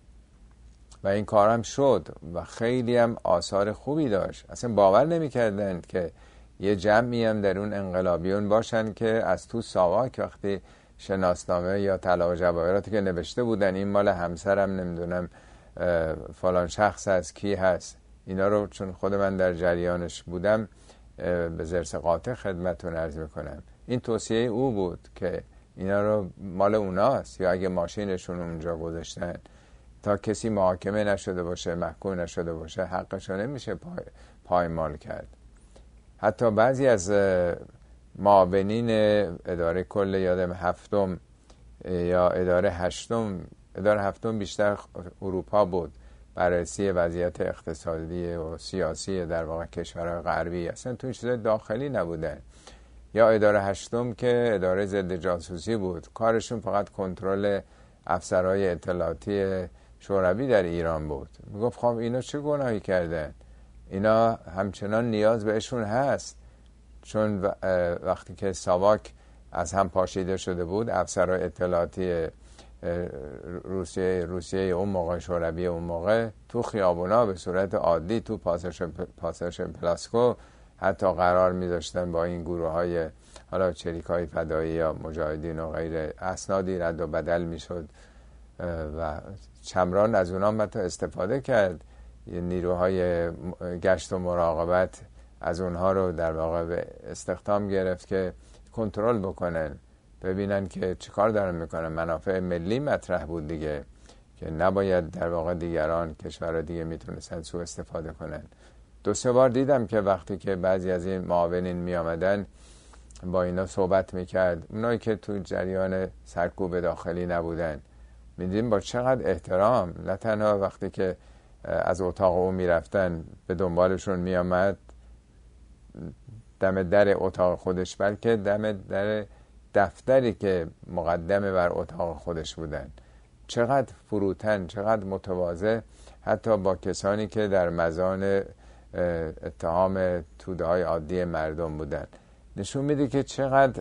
و این کار هم شد و خیلی هم آثار خوبی داشت. اصلا باور نمی کردند که یه جمعی هم در اون انقلابیون باشن که از تو ساواک وقتی شناسنامه یا طلا و جواهراتی که نوشته بودن این مال همسرم، نمیدونم فلان شخص هست، کی هست، اینا رو چون خود من در جریانش بودم به زرس قاطع خدمتتون عرض میکنم. این توصیه او بود که اینا رو مال اوناست، یا اگه ماشینشون اونجا گذاشتن تا کسی محاکمه نشده باشه، محکوم نشده باشه، حقشو نمیشه پای پایمال کرد. حتی بعضی از معاونین اداره کل یادم هفتم یا اداره هشتم، اداره هفتم بیشتر اروپا بود، بررسی وضعیت اقتصادی و سیاسی در واقع کشورهای غربی، اصلا تو این چیزای داخلی نبودن. یا اداره هشتم که اداره ضد جاسوسی بود، کارشون فقط کنترل افسرهای اطلاعاتی شوروی در ایران بود. میگفت خب اینا چه گناهی کردن؟ اینا همچنان نیاز بهشون هست، چون وقتی که ساواک از هم پاشیده شده بود، افسرهای اطلاعاتی روسیه روسیه اون موقع، شوروی اون موقع، تو خیابونا به صورت عادی تو پاساژ پاساژ پلاسکو حتی قرار می‌ذاشتن با این گروه‌های حالا چریک‌های فدایی یا مجاهدین و غیره، اسنادی رد و بدل میشد و چمران از اونها متا استفاده کرد. نیروهای گشت و مراقبت از اونها رو در واقع به استخدام گرفت که کنترل بکنن، ببینن که چیکار دارن میکنن. منافع ملی مطرح بود دیگه، که نباید در واقع دیگران، کشورها دیگه میتونستن سوء استفاده کنن. دو سه بار دیدم که وقتی که بعضی از این معاونین می آمدن با اینا صحبت میکرد، اونایی که تو جریان سرکوب داخلی نبودن، میدیم با چقدر احترام، نه تنها وقتی که از اتاق او میرفتن به دنبالشون میامد دم در اتاق خودش، بلکه دم در دفتری که مقدمه بر اتاق خودش بودن. چقدر فروتن، چقدر متواضع، حتی با کسانی که در مزان اتهام توده های عادی مردم بودن. نشون میده که چقدر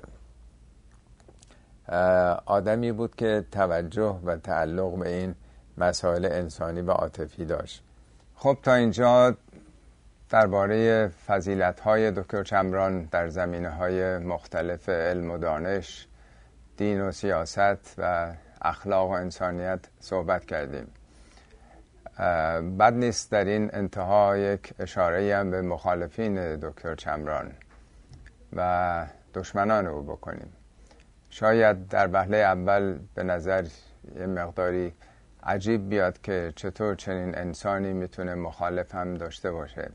آدمی بود که توجه و تعلق به این مسائل انسانی و عاطفی داشت. خب تا اینجا درباره فضیلت‌های دکتر چمران در زمینه‌های مختلف علم و دانش، دین و سیاست و اخلاق و انسانیت صحبت کردیم. بد نیست در این انتها یک اشاره‌ای هم به مخالفین دکتر چمران و دشمنان او بکنیم. شاید در وهله اول به نظر یه مقداری عجیب بیاد که چطور چنین انسانی میتونه مخالف هم داشته باشه،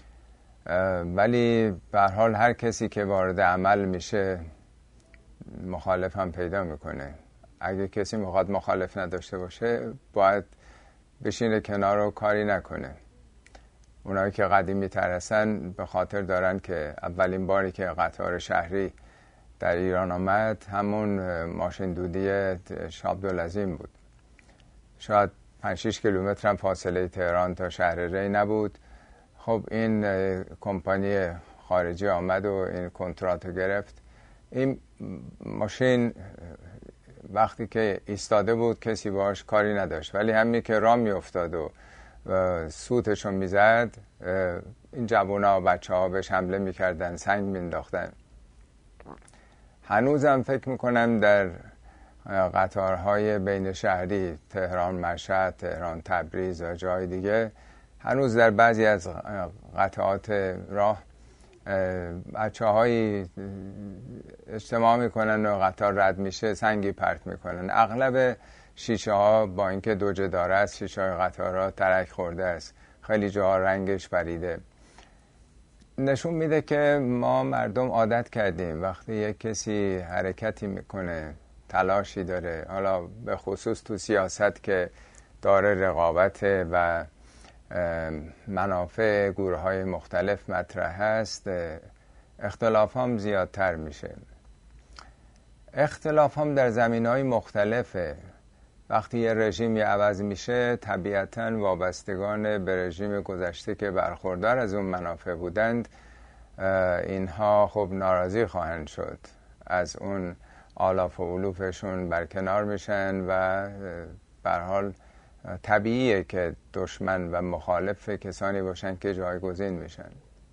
ولی به هر حال هر کسی که وارد عمل میشه مخالف هم پیدا میکنه. اگه کسی میخواد مخالف نداشته باشه باید بشینه کنار و کاری نکنه. اونایی که قدیمی تر هستن به خاطر دارن که اولین باری که قطار شهری در ایران آمد همون ماشین دودی شابدالعظیم بود. شاید پنج شش کیلومتر هم فاصله تهران تا شهر ری نبود. خب این کمپانی خارجی آمد و این کنترات رو گرفت. این ماشین وقتی که ایستاده بود کسی باهاش کاری نداشت، ولی همین که راه می افتاد و سوتشون می زد این جوونا و بچه ها بهش حمله می کردن، سنگ می انداختن. هنوزم فکر می کنم در قطارهای بین شهری تهران مشهد، تهران تبریز و جای دیگه هنوز در بعضی از قطعات راه بچه هایی اجتماع میکنن و قطار رد میشه سنگی پرت میکنن. اغلب شیشه ها با اینکه دوجه داره است، شیشه های قطار ها ترک خورده است، خیلی جاها رنگش پریده. نشون میده که ما مردم عادت کردیم وقتی یک کسی حرکتی میکنه، تلاشی داره، حالا به خصوص تو سیاست که داره رقابت و منافع گروه های مختلف مطرح هست، اختلاف هم زیادتر میشه. اختلاف هم در زمین های مختلفه. وقتی یه رژیمی عوض میشه طبیعتاً وابستگان به رژیم گذشته که برخوردار از اون منافع بودند اینها خب ناراضی خواهند شد، از اون آلاف و علوفشون برکنار میشن و به هر حال طبیعیه که دشمن و مخالف کسانی باشن که جایگزین میشن.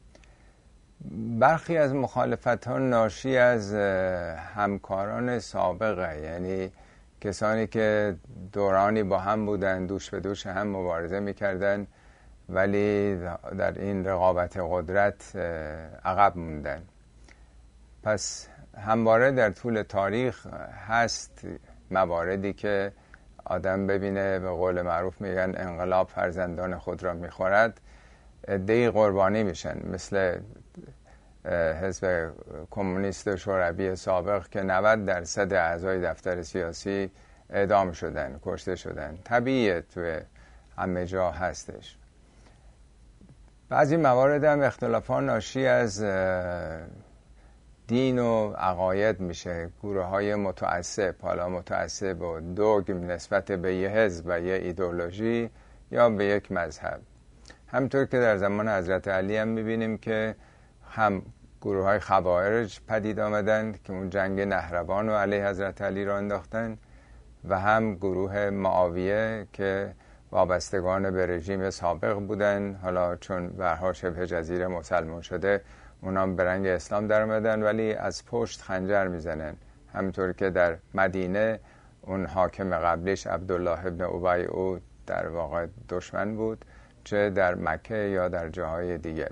برخی از مخالفت ها ناشی از همکاران سابقه، یعنی کسانی که دورانی با هم بودن، دوش به دوش هم مبارزه میکردن ولی در این رقابت قدرت عقب موندن. پس همواره در طول تاریخ هست مواردی که آدم ببینه به قول معروف میگن انقلاب فرزندان خود را میخورد، عده‌ای قربانی میشن، مثل حزب کمونیست شوروی سابق که نود درصد اعضای دفتر سیاسی اعدام شدن، کشته شدن. طبیعیه توی همه جا هستش. بعضی موارد هم اختلافات ناشی از دین و عقاید میشه. گروه های متعصب، حالا متعصب و دوگم نسبت به یه حزب و یه ایدئولوژی یا به یک مذهب. همطور که در زمان حضرت علی هم میبینیم که هم گروه های خوارج پدید آمدن که اون جنگ نهروان و علیه حضرت علی را انداختن و هم گروه معاویه که وابستگان به رژیم سابق بودن، حالا چون برها شبه جزیره مسلمان شده اونام به رنگ اسلام در آمدن ولی از پشت خنجر میزنن. همطور که در مدینه اون حاکم قبلیش عبدالله ابن ابی او در واقع دشمن بود، چه در مکه یا در جاهای دیگه.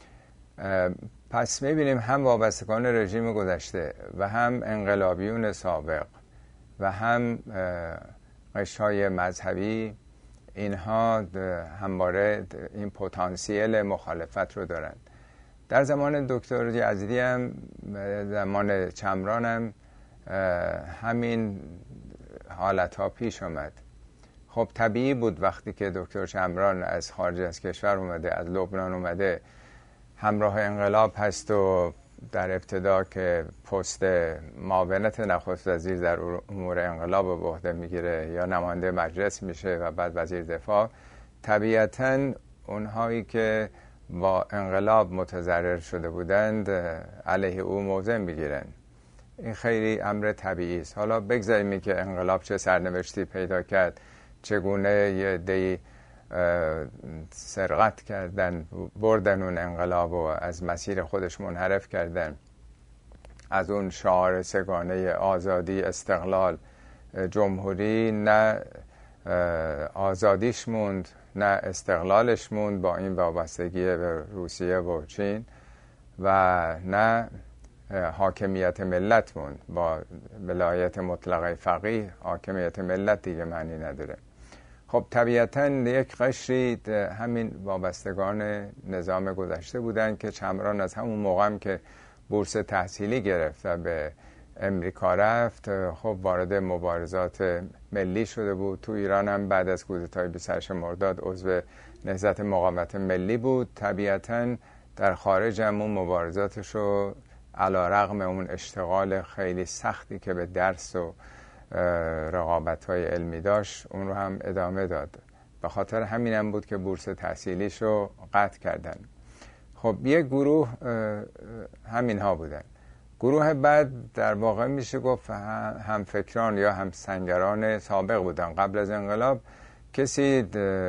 پس میبینیم هم وابستگان رژیم گذشته و هم انقلابیون سابق و هم قشرهای مذهبی، اینها همواره این پتانسیل مخالفت رو دارن. در زمان دکتر یزدی هم، زمان چمران هم همین حالت ها پیش آمد. خب طبیعی بود وقتی که دکتر چمران از خارج از کشور اومده، از لبنان اومده، همراه انقلاب هست و در ابتدا که پست معاونت نخست وزیر در امور انقلاب به عهده میگیره یا نماینده مجلس میشه و بعد وزیر دفاع، طبیعتاً اونهایی که با انقلاب متضرر شده بودند علیه او موضع میگیرن. این خیلی امر طبیعی است. حالا بگذاریم که انقلاب چه سرنوشتی پیدا کرد، چگونه یه عده‌ای سرقت کردن، بردن اون انقلاب و از مسیر خودش منحرف کردن، از اون شعار سگانه آزادی، استقلال، جمهوری، نه آزادیش موند نه استقلالش موند با این وابستگی به روسیه و چین، و نه حاکمیت ملت موند. با ولایت مطلقه فقیه حاکمیت ملت دیگه معنی نداره. خب طبیعتاً یک قشری همین وابستگان نظام گذشته بودن که چمران از همون موقع هم که بورس تحصیلی گرفت و به امریکا رفت، خب وارد مبارزات ملی شده بود. تو ایران هم بعد از کودتای بیست و هشت مرداد عضو نهضت مقاومت ملی بود. طبیعتاً در خارج هم اون مبارزاتش رو علیرغم اون اشتغال خیلی سختی که به درس و رقابت‌های علمی داشت، اون رو هم ادامه داد. به خاطر همین هم بود که بورس تحصیلیش رو قطع کردن. خب یک گروه همین ها بودن. گروه بعد در واقع میشه گفت هم فکران یا هم سنگران سابق بودن. قبل از انقلاب کسی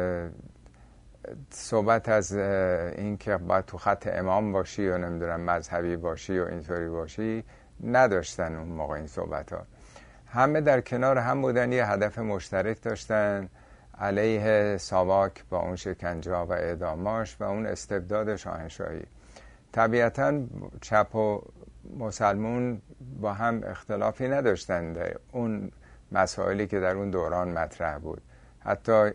صحبت از این که باید تو خط امام باشی و نمیدونم مذهبی باشی و اینطوری باشی نداشتن اون موقع این صحبت ها. همه در کنار هم بودن، یه هدف مشترک داشتن علیه ساواک با اون شکنجه و اعداماش و اون استبداد شاهنشاهی. طبیعتاً چپ و مسلمون با هم اختلافی نداشتند اون مسائلی که در اون دوران مطرح بود. حتی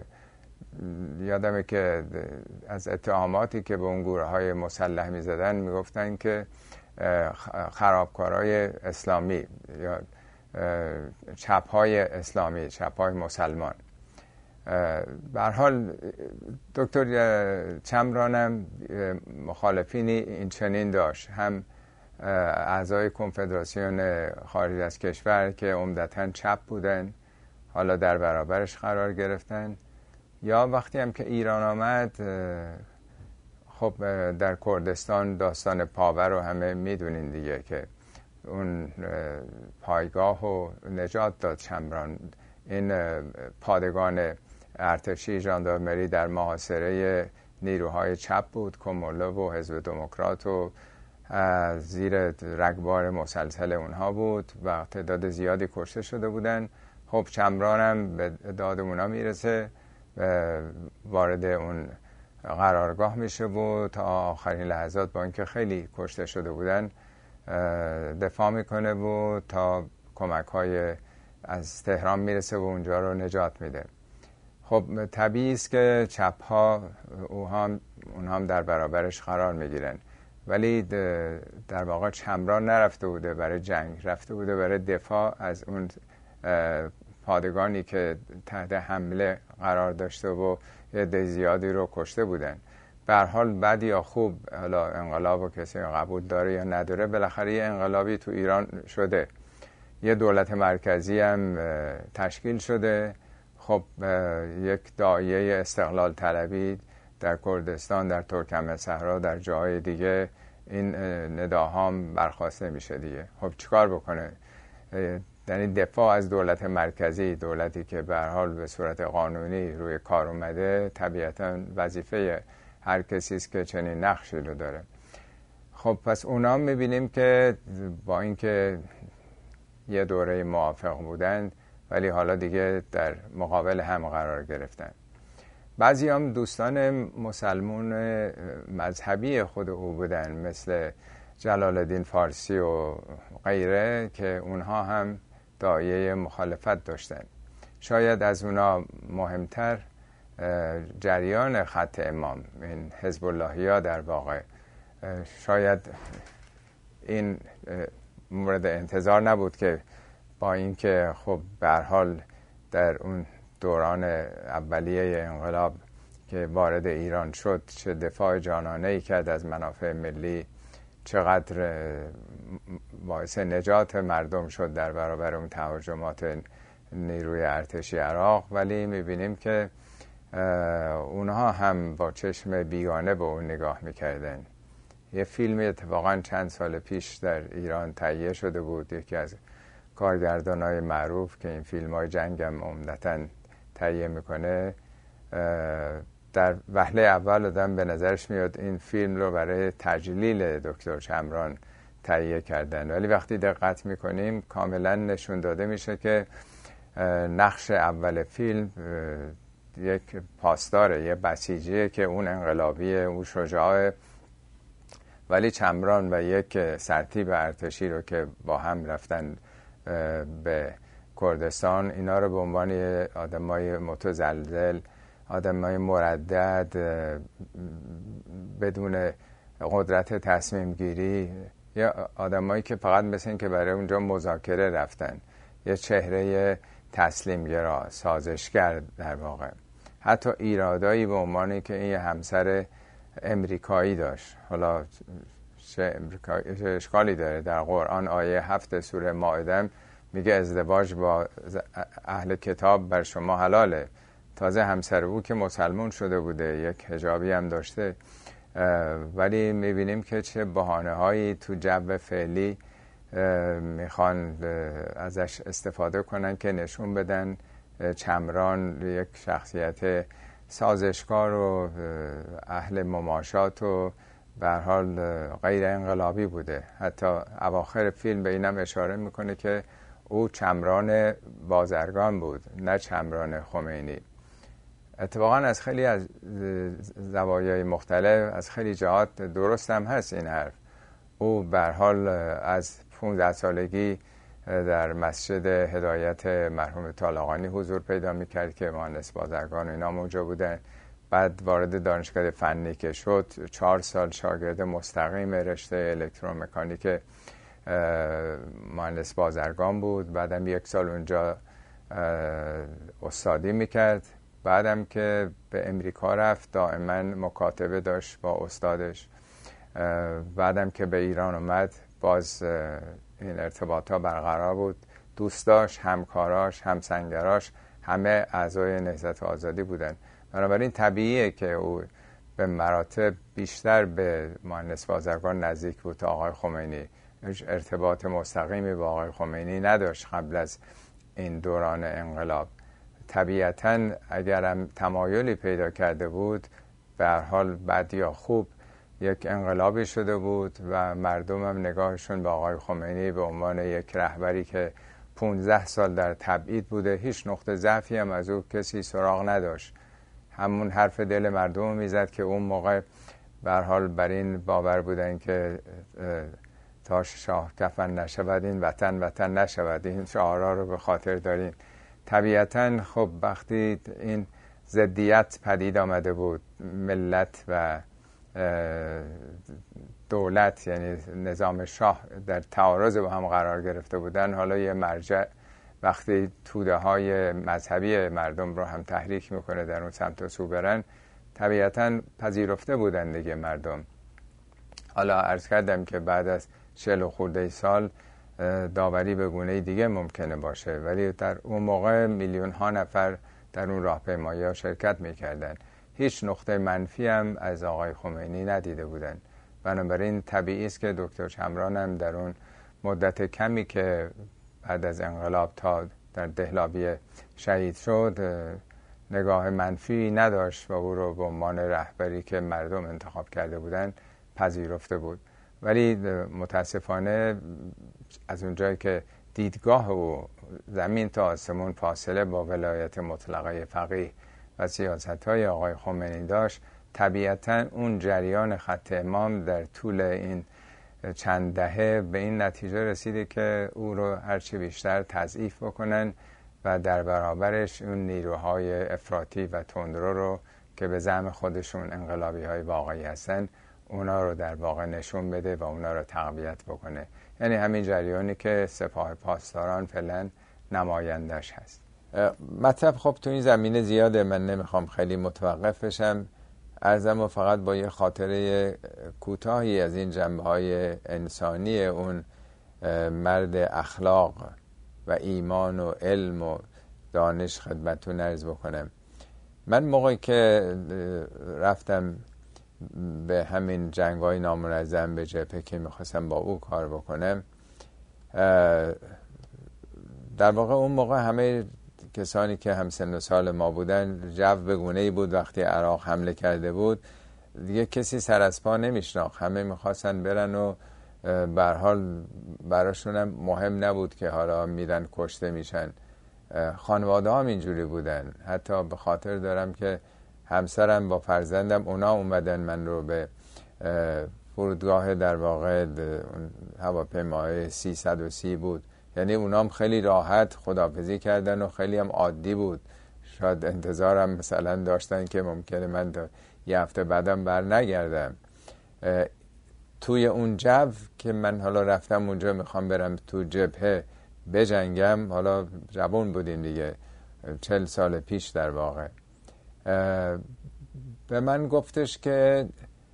یادمه که از اتهاماتی که به اون گروه های مسلح می زدن می گفتن که خرابکارای اسلامی یا چپ های اسلامی، چپ های مسلمان. به هر حال دکتر چمرانم مخالفینی این چنین داشت، هم اعضای کنفدراسیون خارج از کشور که عمدتاً چپ بودن حالا در برابرش قرار گرفتن، یا وقتی هم که ایران آمد، خب در کردستان داستان پاور رو همه میدونین دیگه که اون پایگاه و نجات داد چمران. این پادگان ارتشی ژاندارمری در محاصره نیروهای چپ بود، کموله و حزب دموکرات و زیر رگبار مسلسل اونها بود و تعداد زیادی کشته شده بودن. خب چمران هم به داد اونا میرسه، وارد اون قرارگاه میشه و تا آخرین لحظات با اینکه خیلی کشته شده بودن دفاع میکنه و تا کمک های از تهران میرسه و اونجا رو نجات میده. خب طبیعی است که چپ ها هم اونها هم در برابرش قرار میگیرن، ولی در واقع چمران نرفته بوده برای جنگ، رفته بوده برای دفاع از اون پادگانی که تحت حمله قرار داشته و عده زیادی رو کشته بودن. به هر حال بد یا خوب، حالا انقلاب و کسی قبول داره یا نداره، بالاخره یه انقلابی تو ایران شده، یه دولت مرکزی هم تشکیل شده. خب یک داعیه استقلال طلبی در کردستان، در ترکمن صحرا، در جاهای دیگه این نداها هم برخواسته میشه دیگه. خب چیکار بکنه؟ یعنی دفاع از دولت مرکزی، دولتی که به هر حال به صورت قانونی روی کار اومده، طبیعتا وظیفه هر کسی است که چنین نقشی رو داره. خب پس اونا میبینیم که با اینکه یه دوره موافق بودن، ولی حالا دیگه در مقابل هم قرار گرفتن. بعضی هم دوستان مسلمون مذهبی خود او بودن، مثل جلال الدین فارسی و غیره، که اونها هم داعیه مخالفت داشتن. شاید از اونا مهمتر جریان خط امام، این حزب اللهی ها در واقع، شاید این مورد انتظار نبود که با اینکه خب به هر حال در اون دوران اولیه انقلاب که وارد ایران شد چه دفاع جانانه‌ای کرد از منافع ملی، چقدر باعث نجات مردم شد در برابر اون تهاجمات نیروی ارتشی عراق، ولی میبینیم که اونها هم با چشم بیگانه به اون نگاه میکردن. یه فیلم اتفاقا چند سال پیش در ایران تهیه شده بود، یکی از کارگردانای معروف که این فیلم های جنگ هم عمدتاً تهیه میکنه، در وهله اول آدم به نظرش میاد این فیلم رو برای تجلیل دکتر چمران تهیه کردن، ولی وقتی دقت میکنیم کاملا نشون داده میشه که نقش اول فیلم یک پاسداره، یه بسیجیه که اون انقلابیه، اون شجاعه، ولی چمران و یک سرتیپ ارتشی رو که با هم رفتن به کردستان، اینا رو به عنوان آدمای متزلزل، آدمای مردد بدون قدرت تصمیم گیری، یا آدمایی که فقط مثل این که برای اونجا مذاکره رفتن، یه چهره تسلیم گرا، سازشگر در واقع. حتی ایرادایی به عنوانی که این همسر امریکایی داشت. حالا چه امریکایی چه اشکالی داره؟ در قرآن آیه هفت سوره مائده میگه ازدواج با اهل کتاب بر شما حلاله. تازه همسر او که مسلمان شده بوده، یک حجابی هم داشته، ولی میبینیم که چه بهانه هایی تو جو فعلی میخوان ازش استفاده کنن که نشون بدن چمران یک شخصیت سازشکار و اهل مماشات و به هر حال غیر انقلابی بوده. حتی اواخر فیلم به اینم اشاره میکنه که او چمران بازرگان بود، نه چمران خمینی. اتفاقا از خیلی از زوایای مختلف، از خیلی جهات درست هم هست این حرف. او به هر حال از پانزده سالگی در مسجد هدایت مرحوم طالقانی حضور پیدا میکرد که مهندس بازرگان و اینا اونجا بودن. بعد وارد دانشگاه فنی که شد، چهار سال شاگرد مستقیم رشته الکترومکانیک مهندس بازرگان بود. بعدم یک سال اونجا استادی میکرد. بعدم که به امریکا رفت دائما مکاتبه داشت با استادش. بعدم که به ایران اومد باز این ارتباط ها برقرار بود. دوستاش، همکاراش، همسنگراش همه اعضای نهضت آزادی بودن. بنابراین طبیعیه که او به مراتب بیشتر به مهندس بازرگان نزدیک بود تا آقای خمینی. ارتباط مستقیمی با آقای خمینی نداشت قبل از این دوران انقلاب. طبیعتاً اگرم تمایلی پیدا کرده بود، به هر حال بد یا خوب یک انقلابی شده بود و مردم هم نگاهشون به آقای خمینی به عنوان یک رهبری که پانزده سال در تبعید بوده، هیچ نقطه ضعفی هم از او کسی سراغ نداشت. همون حرف دل مردم میزد که اون موقع به هر حال بر این باور بودن که تا شاه کفن نشود این وطن وطن نشود. این شعارها رو به خاطر دارین. طبیعتاً خب وقتی این ضدیت پدید آمده بود، ملت و دولت یعنی نظام شاه در تعارض با هم قرار گرفته بودن، حالا یه مرجع وقتی توده های مذهبی مردم رو هم تحریک میکنه در اون سمت و سو برن، طبیعتاً پذیرفته بودن دیگه مردم. حالا عرض کردم که بعد از چهل و خورده سال داوری به گونه دیگه ممکنه باشه، ولی در اون موقع میلیون ها نفر در اون راهپیمایی ها شرکت میکردن. هیچ نقطه منفی هم از آقای خمینی ندیده بودن. بنابراین طبیعی است که دکتر چمران هم در اون مدت کمی که بعد از انقلاب تا در دهلابی شهید شد نگاه منفی نداشت و او رو به عنوان رهبری که مردم انتخاب کرده بودن پذیرفته بود. ولی متاسفانه از اونجایی که دیدگاه او زمین تا آسمون فاصله با ولایت مطلقه فقیه و سیاست‌های آقای خمینی داشت، طبیعتاً اون جریان خط امام در طول این چند دهه به این نتیجه رسیده که او رو هرچی بیشتر تضعیف بکنن و در برابرش اون نیروهای افراطی و تندرو رو که به زعم خودشون انقلابی‌های واقعی هستن، اونا رو در واقع نشون بده و اونا رو تقویت بکنه. یعنی همین جریانی که سپاه پاسداران فعلا نمایندش هست. مطلب خب تو این زمینه زیاده، من نمیخوام خیلی متوقف بشم. عرضم و فقط با یه خاطره کوتاهی از این جنبه‌های انسانی اون مرد اخلاق و ایمان و علم و دانش خدمتتون عرض بکنم. من موقعی که رفتم به همین جنگ‌های نامنظم به جبهه که میخواستم با او کار بکنم، در واقع اون موقع همه کسانی که هم سن و سال ما بودن جو به گونه‌ای بود وقتی عراق حمله کرده بود دیگه کسی سر از پا نمیشناخت، همه میخواستن برن و به هر حال براشون هم مهم نبود که حالا میرن کشته میشن. خانواده هم اینجوری بودن، حتی به خاطر دارم که همسرم با فرزندم اونا اومدن من رو به فرودگاه در واقع هواپیمای سیصد و سی بود، یعنی اونام خیلی راحت خداحافظی کردن و خیلی هم عادی بود. شاید انتظارم مثلا داشتن که ممکنه من تا یه هفته بعدم بر نگردم. توی اون جو که من حالا رفتم اونجا میخوام برم تو جبهه بجنگم، حالا جوان بودیم دیگه، چل سال پیش در واقع، به من گفتش که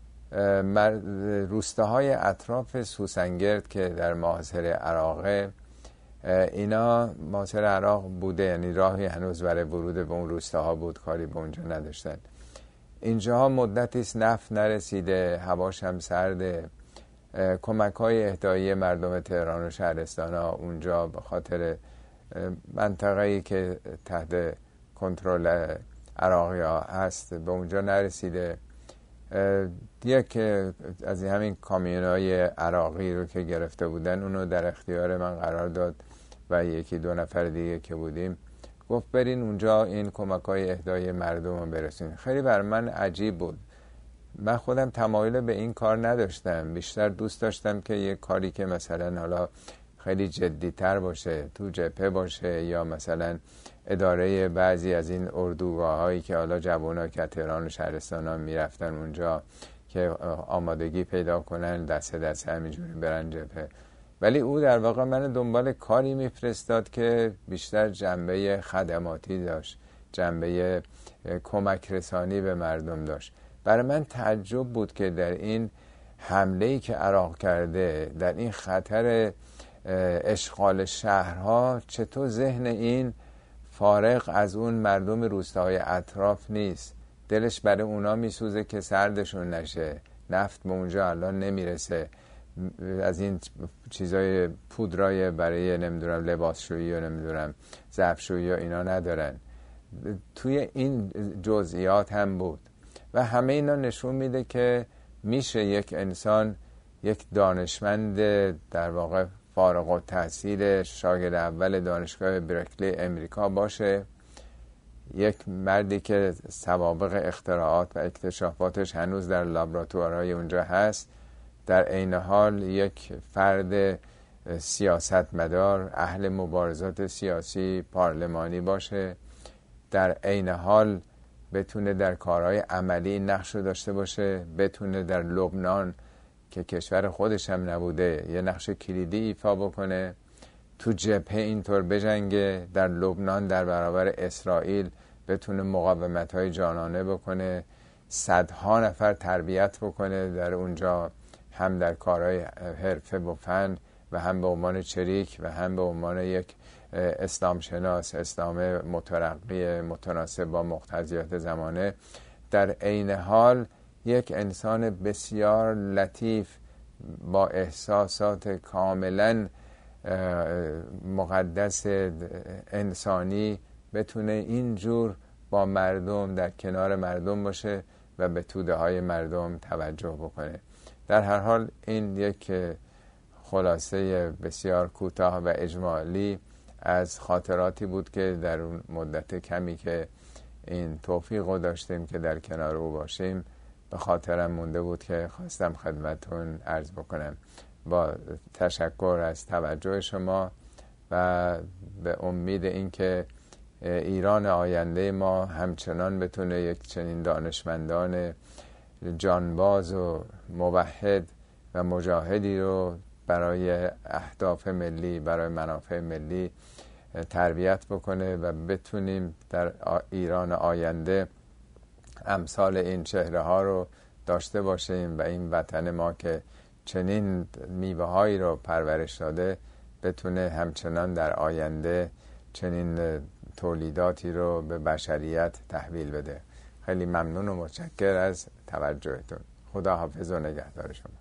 روستاهای اطراف سوسنگرد که در محاصره عراقه، اینا محاصره عراق بوده، یعنی راهی هنوز برای ورود به اون روستاها بود، کاری به اونجا نداشتن. اینجا مدتیست نفت نرسیده، هواش هم سرده، کمک های اهدایی مردم تهران و شهرستان ها اونجا به خاطر منطقه‌ای که تحت کنترل عراقی ها هست به اونجا نرسیده. یک از همین کامیون های عراقی رو که گرفته بودن اونو در اختیار من قرار داد و یکی دو نفر دیگه که بودیم، گفت برین اونجا این کمک های اهدای مردم رو برسین. خیلی بر من عجیب بود، من خودم تمایل به این کار نداشتم، بیشتر دوست داشتم که یه کاری که مثلا حالا خیلی جدی‌تر باشه، تو جبهه باشه، یا مثلا اداره بعضی از این اردوگاه هایی که حالا جوونا که تهران و شهرستان ها میرفتن اونجا که آمادگی پیدا کنن دست دست همینجوری برن جبهه. ولی او در واقع من دنبال کاری میفرستاد که بیشتر جنبه خدماتی داشت، جنبه کمک رسانی به مردم داشت. برای من تعجب بود که در این حمله‌ای که عراق کرده، در این خطر اشغال شهرها، چطور ذهن این فارغ از اون مردم روستاهای اطراف نیست، دلش برای اونا میسوزه که سردشون نشه، نفت به اونجا الان نمیرسه، از این چیزای پودرای برای نمیدونم لباسشویی و نمیدونم ظرفشویی و اینا ندارن. توی این جزئیات هم بود و همه اینا نشون میده که میشه یک انسان، یک دانشمند در واقع فارغ التحصیل شاگرد اول دانشگاه برکلی امریکا باشه، یک مردی که سوابق اختراعات و اکتشافاتش هنوز در لابراتوارهای اونجا هست، در عین حال یک فرد سیاستمدار، اهل مبارزات سیاسی پارلمانی باشه، در عین حال بتونه در کارهای عملی نقش داشته باشه، بتونه در لبنان که کشور خودش هم نبوده یه نقش کلیدی ایفا بکنه، تو جبهه اینطور بجنگه، در لبنان در برابر اسرائیل بتونه مقاومت‌های جانانه بکنه، صدها نفر تربیت بکنه در اونجا، هم در کارهای حرفه و فن و هم به عنوان چریک و هم به عنوان یک اسلام شناس، اسلام مترقی متناسب با مقتضیات زمانه. در عین حال یک انسان بسیار لطیف با احساسات کاملا مقدس انسانی بتونه اینجور با مردم در کنار مردم باشه و به توده های مردم توجه بکنه. در هر حال این یک خلاصه بسیار کوتاه و اجمالی از خاطراتی بود که در اون مدت کمی که این توفیق رو داشتیم که در کنار او باشیم به خاطرم مونده بود که خواستم خدمتون عرض بکنم. با تشکر از توجه شما و به امید اینکه ایران آینده ما همچنان بتونه یک چنین دانشمندان جانباز و موحد و مجاهدی رو برای اهداف ملی، برای منافع ملی تربیت بکنه و بتونیم در ایران آینده امثال این چهره ها رو داشته باشیم و این وطن ما که چنین میوه هایی رو پرورش داده بتونه همچنان در آینده چنین تولیداتی رو به بشریت تحویل بده. خیلی ممنون و متشکر از توجهتون. خدا حافظ و نگهدار شما.